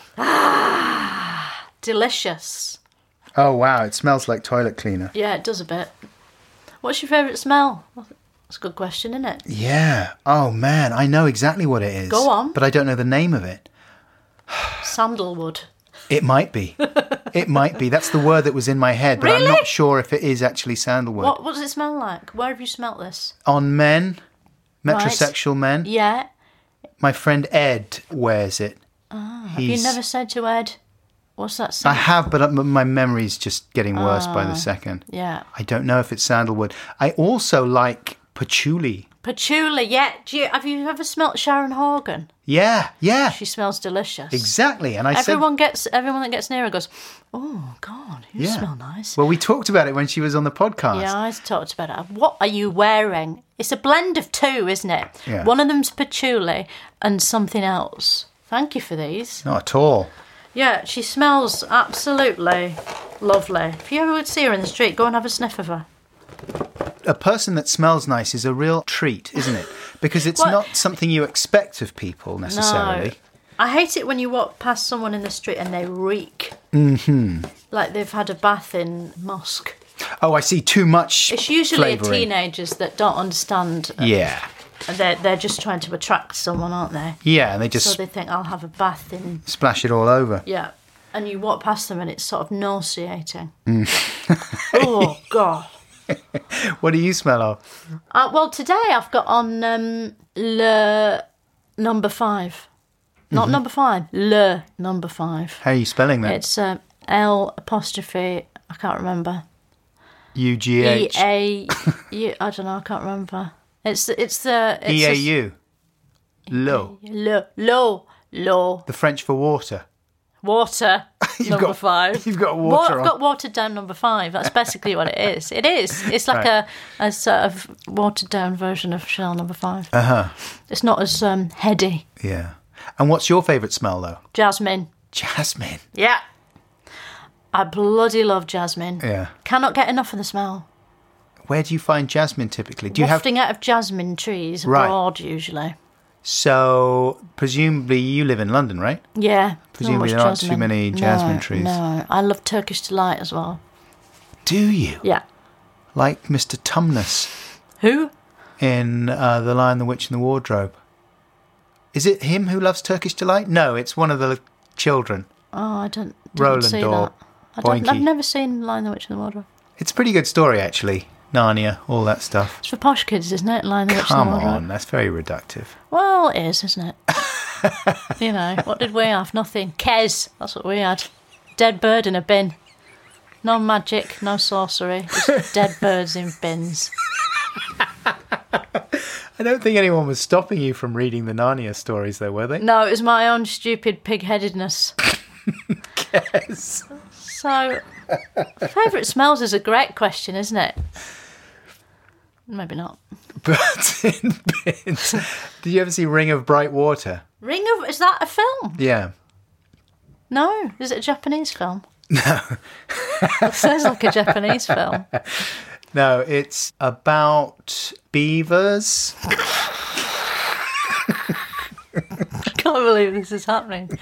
delicious. Oh, wow. It smells like toilet cleaner. Yeah, it does a bit. What's your favourite smell? That's a good question, isn't it? Yeah. Oh, man. I know exactly what it is. Go on. But I don't know the name of it. Sandalwood. It might be. It might be. That's the word that was in my head, but I'm Really? not sure if it is actually sandalwood. What, what does it smell like? Where have you smelt this? On men, metrosexual men, Yeah. my friend Ed wears it. Have you never said to Ed, what's that I scent? have, but my memory's just getting worse by the second. Yeah. I don't know if it's sandalwood. I also like patchouli. Patchouli, yeah. Do you, have you ever smelt Sharon Horgan? Yeah, yeah, She smells delicious. exactly. And I Everyone gets everyone that gets near her goes, oh God, you Yeah. smell nice. said, well, we talked about it when she was on the podcast. Yeah, I talked about it. What are you wearing? It's a blend of two, isn't it? Yeah. One of them's patchouli and something else. Thank you for these. Not at all. Yeah, she smells absolutely lovely. If you ever would see her in the street, go and have a sniff of her. A person that smells nice is a real treat, isn't it? Because it's What? not something you expect of people necessarily. No. I hate it when you walk past someone in the street and they reek. Mm-hmm. Like they've had a bath in mosque. Oh, I see too much It's usually flavouring. teenagers that don't understand. uh, Yeah. They're, they're just trying to attract someone, aren't they? Yeah, and they just So they think, I'll have a bath in... splash it all over. Yeah. And you walk past them and it's sort of nauseating. Oh, God. What do you smell of? Uh, well, today I've got on um, Le number five. Not number five, Le number five. How are you spelling that? It's uh, L apostrophe, I can't remember. U G E H. A, U, I don't know, I can't remember. It's it's the it's E A a- U. Lo. Le, lo, lo, The French for water. water. You've number got- five. you've got Wa- water I've on. got watered down number five. That's basically what it is. It is. It's like Right. a, a sort of watered down version of Chanel number five. Uh huh. It's not as um, heady. Yeah. And what's your favourite smell though? Jasmine. Jasmine. Yeah. I bloody love jasmine. Yeah. Cannot get enough of the smell. Where do you find jasmine typically? Do you have? Wafting out of jasmine trees Right. abroad usually. So, presumably you live in London, right? Yeah. Presumably not there much aren't too jasmine. many jasmine no, trees. No, I love Turkish Delight as well. Do you? Yeah. Like Mister Tumnus Who? in uh, The Lion, the Witch and the Wardrobe. Is it him who loves Turkish Delight? No, it's one of the children. Oh, I don't didn't Roland see or that. I don't, Boinky. I've never seen Lion, the Witch and the Wardrobe. It's a pretty good story, actually. Narnia, all that stuff. It's for posh kids, isn't it? Lion, the Witch Come and the Wardrobe. on, that's very reductive. Well, it is, isn't it? You know, what did we have? Nothing. Kez, that's what we had. Dead bird in a bin. No magic, no sorcery, just dead birds in bins. I don't think anyone was stopping you from reading the Narnia stories, though, were they? No, it was my own stupid pig-headedness. Yes. So, favourite smells is a great question, isn't it? Maybe not. Birds in bins. Did you ever see Ring of Bright Water? Ring of... Is that a film? Yeah. No. Is it a Japanese film? No. It sounds like a Japanese film. No, it's about beavers. I can't believe this is happening.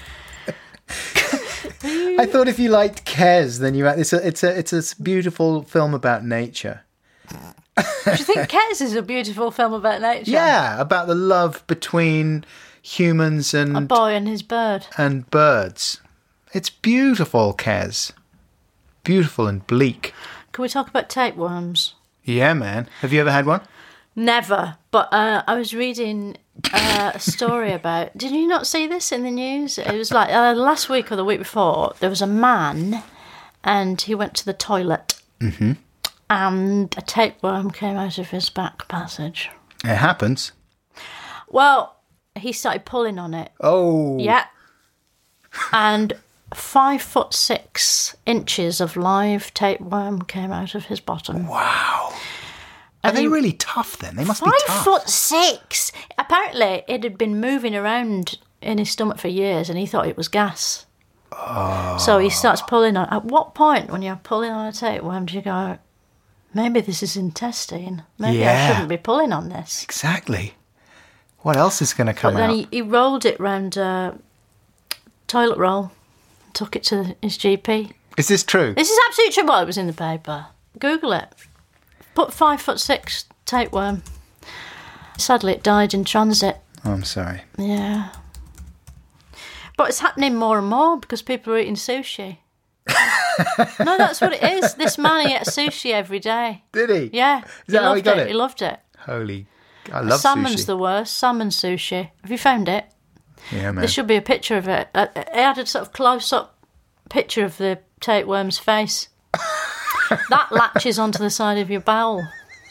I thought if you liked Kes, then you it's a it's a it's a beautiful film about nature. Do you think Kes is a beautiful film about nature? Yeah, about the love between humans A and boy and his bird. and birds. It's beautiful, Kes. Beautiful and bleak. Can we talk about tapeworms? Yeah, man. Have you ever had one? Never. But uh, I was reading uh, a story about... Did you not see this in the news? It was like uh, last week or the week before, there was a man and he went to the toilet Mm-hmm. and a tapeworm came out of his back passage. It happens. Well, he started pulling on it. Oh. Yeah. And five foot six inches of live tapeworm came out of his bottom. Wow. Are And they he- really tough then? They must Five be tough. foot six. Apparently, it had been moving around in his stomach for years, and he thought it was gas. Oh. So he starts pulling on. At what point, when you're pulling on a tapeworm, do you go, maybe this is intestine? Maybe Yeah. I shouldn't be pulling on this. Exactly. What else is going to come But then out? he, he rolled it round a toilet roll, took it to his G P. Is this true? This is absolutely true. Well, it was in the paper. Google it. Put five foot six tapeworm. Sadly, it died in transit. Oh, I'm sorry. Yeah. But it's happening more and more because people are eating sushi. No, that's what it is. This man, he ate sushi every day. Did he? Yeah. Is that he how he loved got it. it? He loved it. Holy. I love Salmon's sushi. the worst. Salmon sushi. Have you found it? Yeah, man. There should be a picture of it. Uh, It had a sort of close-up picture of the tapeworm's face. That latches onto the side of your bowel.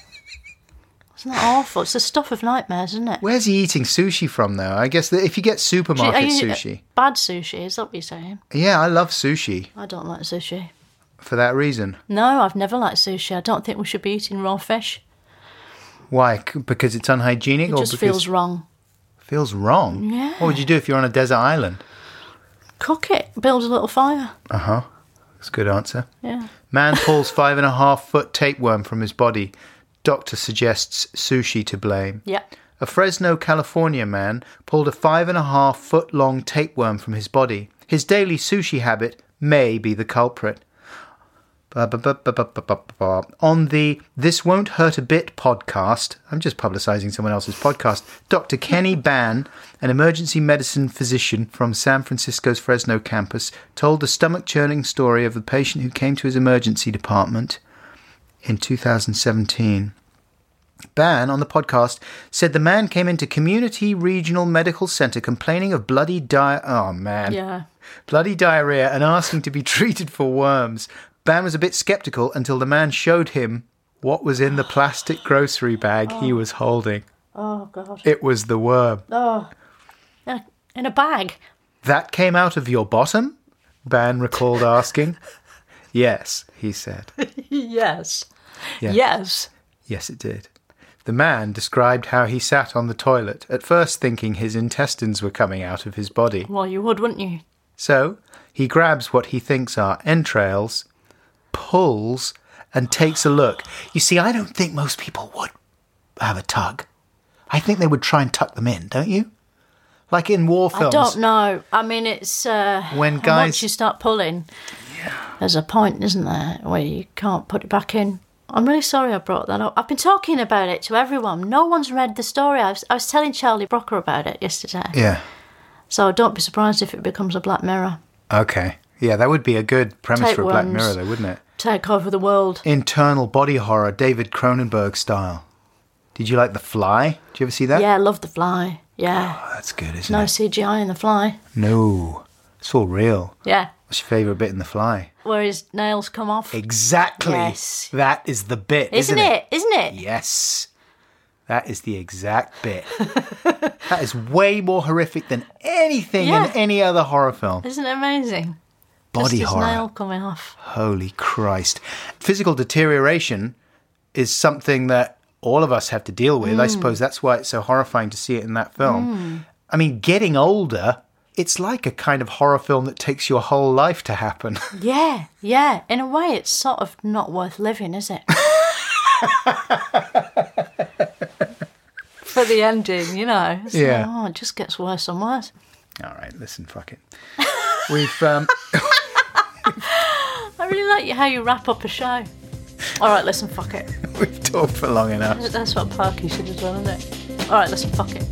Isn't that awful? It's the stuff of nightmares, isn't it? Where's he eating sushi from, though? I guess that if you get supermarket Are you- sushi. Bad sushi, is that what you're saying? Yeah, I love sushi I don't like sushi. for that reason. No, I've never liked sushi. I don't think we should be eating raw fish. Why? C- Because it's unhygienic, It or just because feels wrong. feels wrong? Yeah. What would you do if you're on a desert island? Cook it. Build a little fire. Uh huh. That's a good answer. Yeah. Man pulls five and a half foot tapeworm from his body. Doctor suggests sushi to blame. Yeah. A Fresno, California man pulled a five and a half foot long tapeworm from his body. His daily sushi habit may be the culprit. Ba, ba, ba, ba, ba, ba, ba, ba. On the This Won't Hurt a Bit podcast, I'm just publicising someone else's podcast, Doctor Kenny Ban, an emergency medicine physician from San Francisco's Fresno campus, told the stomach-churning story of the patient who came to his emergency department in two thousand seventeen. Ban, on the podcast, said the man came into Community Regional Medical Center complaining of bloody di- oh man, Yeah. bloody diarrhea and asking to be treated for worms. Ban was a bit skeptical until the man showed him what was in the plastic grocery bag he was holding. Oh, God. It was the worm. Oh. In a, in a bag. That came out of your bottom? Ban recalled asking. Yes, he said. Yes. Yeah. Yes. Yes, it did. The man described how he sat on the toilet, at first thinking his intestines were coming out of his body. Well, you would, wouldn't you? So, he grabs what he thinks are entrails, pulls, and takes a look. You see, I don't think most people would have a tug. I think they would try and tuck them in, don't you? Like in war I films. don't know. I mean, it's uh, When guys- once you start pulling, there's a point, isn't there, where you can't put it back in. I'm really sorry I brought that up. I've been talking about it to everyone. No one's read the story. I was, I was telling Charlie Brocker about it yesterday. Yeah. So don't be surprised if it becomes a Black Mirror. Okay. Yeah, that would be a good premise Take for a Black worms. Mirror, though, wouldn't it? Take over the world. Internal body horror, David Cronenberg style. Did you like The Fly? Did you ever see that? Yeah, I love The Fly. Yeah. Oh, that's good, isn't No it? C G I in The Fly. No. It's all real. Yeah. What's your favourite bit in The Fly? Where his nails come off. Exactly. Yes. That is the bit, Isn't, isn't it? Isn't it? Yes. That is the exact bit. That is way more horrific than anything Yeah. in any other horror film. Isn't it amazing? Body Just his horror. nail coming off. Holy Christ. Physical deterioration is something that all of us have to deal with. Mm. I suppose that's why it's so horrifying to see it in that film. I mean, getting older, it's like a kind of horror film that takes your whole life to happen. Yeah, yeah. In a way, it's sort of not worth living, is it? For the ending, you know. It's Yeah. like, oh, it just gets worse and worse. All right, listen, fuck it. We've... Um, I really like you, how you wrap up a show. All right, listen, fuck it. We've talked for long enough. That's what Parky should as well, isn't it? All right, listen, fuck it.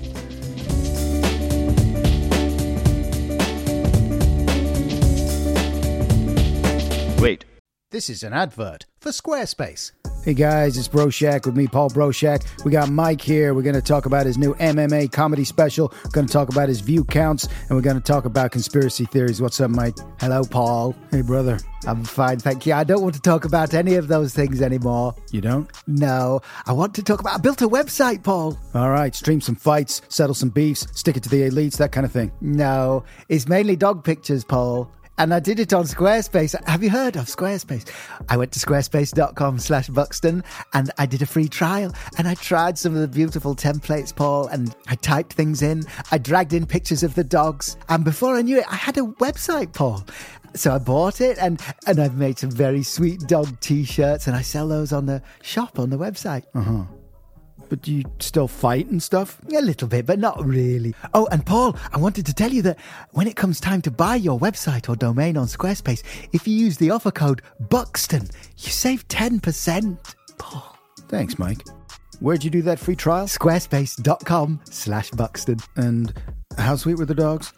Wait. This is an advert for Squarespace. Hey guys, it's Broshak with me, Paul Broshak. We got Mike here. We're going to talk about his new M M A comedy special. We're going to talk about his view counts, and we're going to talk about conspiracy theories. What's up, Mike? Hello, Paul. Hey, brother. I'm fine, thank you. I don't want to talk about any of those things anymore. You don't? No. I want to talk about... I built a website, Paul. All right, stream some fights, settle some beefs, stick it to the elites, that kind of thing. No. It's mainly dog pictures, Paul. And I did it on Squarespace. Have you heard of Squarespace? I went to squarespace.com slash Buxton and I did a free trial. And I tried some of the beautiful templates, Paul, and I typed things in. I dragged in pictures of the dogs. And before I knew it, I had a website, Paul. So I bought it and, and I've made some very sweet dog t-shirts and I sell those on the shop on the website. Uh-huh. But do you still fight and stuff? A little bit, but not really. Oh, and Paul, I wanted to tell you that when it comes time to buy your website or domain on Squarespace, if you use the offer code Buxton, you save ten percent. Paul. Thanks, Mike. Where'd you do that free trial? Squarespace.com slash Buxton. And how sweet were the dogs?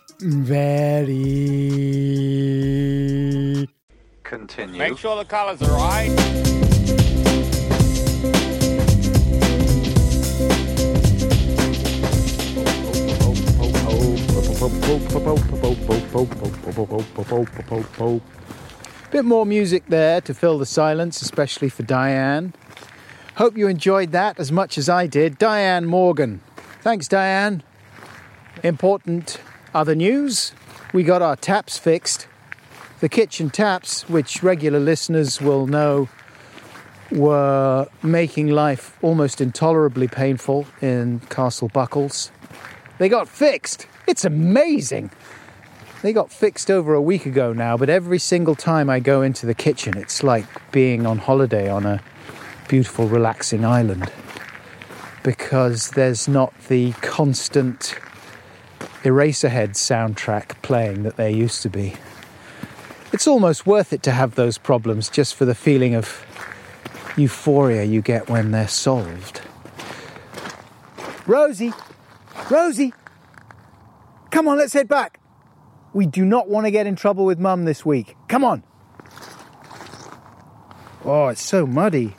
Very... Continue. Make sure the colors are right. Bit more music there to fill the silence, especially for Diane. Hope you enjoyed that as much as I did. Diane Morgan. Thanks, Diane. Important other news. We got our taps fixed. The kitchen taps, which regular listeners will know were making life almost intolerably painful in Castle Buckles. They got fixed. It's amazing. They got fixed over a week ago now, but every single time I go into the kitchen, it's like being on holiday on a beautiful, relaxing island, because there's not the constant Eraserhead soundtrack playing that there used to be. It's almost worth it to have those problems just for the feeling of euphoria you get when they're solved. Rosie! Rosie! Come on, let's head back. We do not want to get in trouble with Mum this week. Come on. Oh, it's so muddy.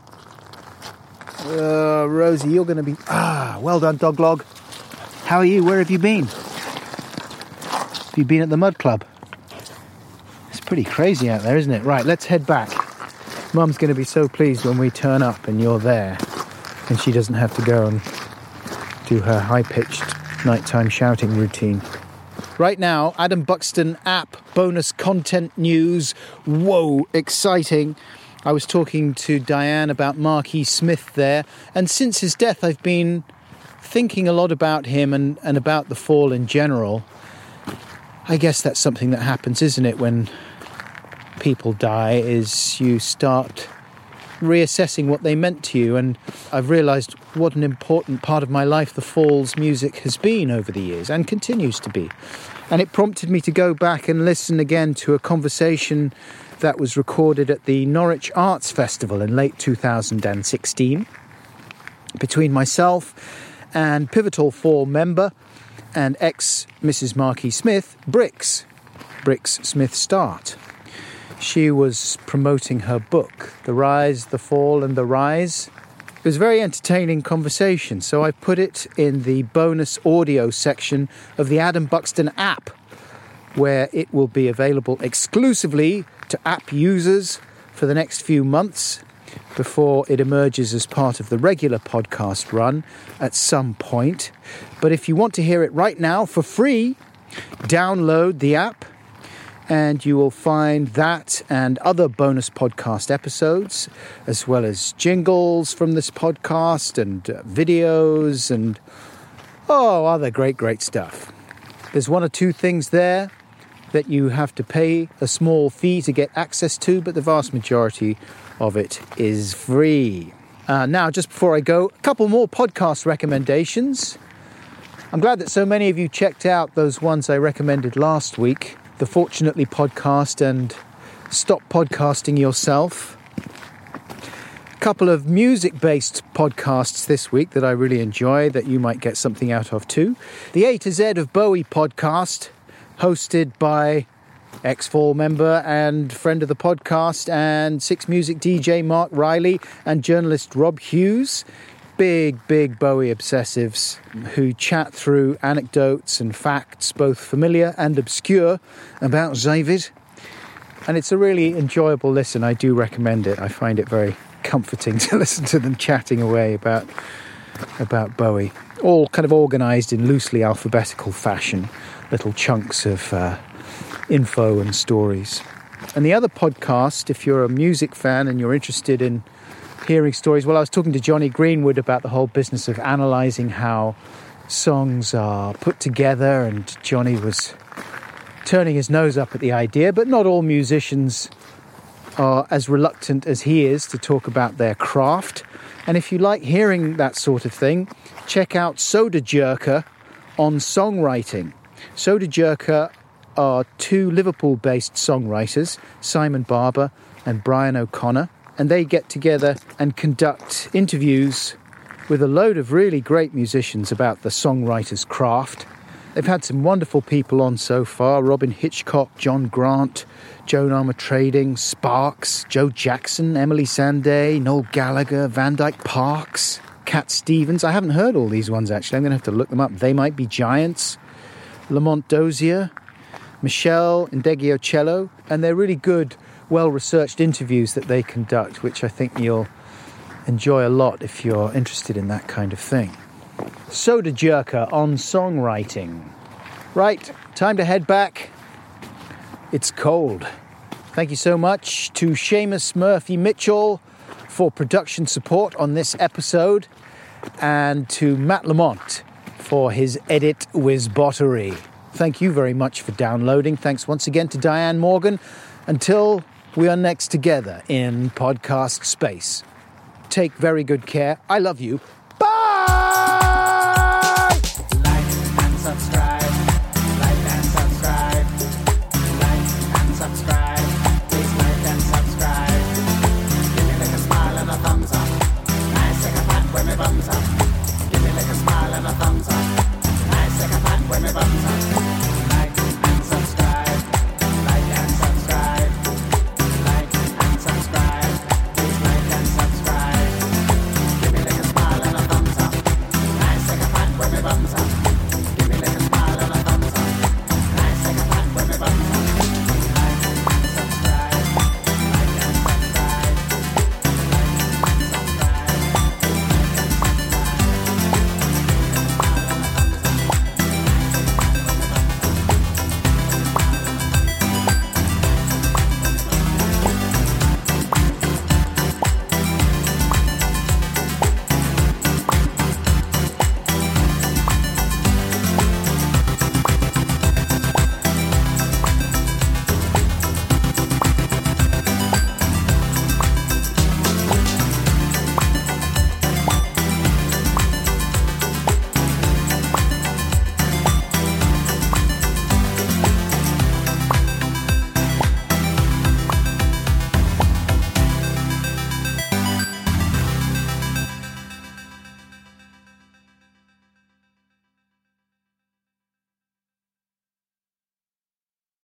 Uh, Rosie, you're going to be... Ah, well done, Doglog. How are you? Where have you been? Have you been at the Mud Club? It's pretty crazy out there, isn't it? Right, let's head back. Mum's going to be so pleased when we turn up and you're there and she doesn't have to go and do her high-pitched nighttime shouting routine. Right now, Adam Buxton app bonus content news. Whoa, exciting. I was talking to Diane about Mark E. Smith there, and since his death I've been thinking a lot about him and, and about the fall in general. I guess that's something that happens, isn't it, when people die, is you start reassessing what they meant to you, and I've realised what an important part of my life the Falls music has been over the years and continues to be. And it prompted me to go back and listen again to a conversation that was recorded at the Norwich Arts Festival in late two thousand sixteen between myself and Pivotal four member and ex-Missus Marquis Smith, Brix, Brix Smith Start. She was promoting her book, The Rise, The Fall and The Rise. It was a very entertaining conversation, so I put it in the bonus audio section of the Adam Buxton app, where it will be available exclusively to app users for the next few months before it emerges as part of the regular podcast run at some point. But if you want to hear it right now for free, download the app, and you will find that and other bonus podcast episodes, as well as jingles from this podcast and uh, videos and, oh, other great, great stuff. There's one or two things there that you have to pay a small fee to get access to, but the vast majority of it is free. Uh, now, just before I go, a couple more podcast recommendations. I'm glad that so many of you checked out those ones I recommended last week. The Fortunately podcast and Stop Podcasting Yourself. A couple of music-based podcasts this week that I really enjoy that you might get something out of too. The A to Z of Bowie podcast, hosted by ex-Fall member and friend of the podcast and Six Music D J Mark Riley and journalist Rob Hughes. Big, big Bowie obsessives who chat through anecdotes and facts, both familiar and obscure, about David. And it's a really enjoyable listen. I do recommend it. I find it very comforting to listen to them chatting away about, about Bowie. All kind of organised in loosely alphabetical fashion, little chunks of uh, info and stories. And the other podcast, if you're a music fan and you're interested in hearing stories, well, I was talking to Johnny Greenwood about the whole business of analysing how songs are put together, and Johnny was turning his nose up at the idea, but not all musicians are as reluctant as he is to talk about their craft. And if you like hearing that sort of thing, check out Soda Jerker on songwriting. Soda Jerker are two Liverpool-based songwriters, Simon Barber and Brian O'Connor, and they get together and conduct interviews with a load of really great musicians about the songwriter's craft. They've had some wonderful people on so far: Robin Hitchcock, John Grant, Joan Armatrading, Sparks, Joe Jackson, Emily Sandé, Noel Gallagher, Van Dyke Parks, Cat Stevens. I haven't heard all these ones, actually. I'm going to have to look them up. They Might Be Giants, Lamont Dozier, Michelle Indeggio-Cello, and they're really good, well-researched interviews that they conduct, which I think you'll enjoy a lot if you're interested in that kind of thing. Soda Jerker on songwriting. Right, time to head back. It's cold. Thank you so much to Seamus Murphy Mitchell for production support on this episode, and to Matt Lamont for his edit whiz-bottery. Thank you very much for downloading. Thanks once again to Diane Morgan. Until we are next together in podcast space, take very good care. I love you.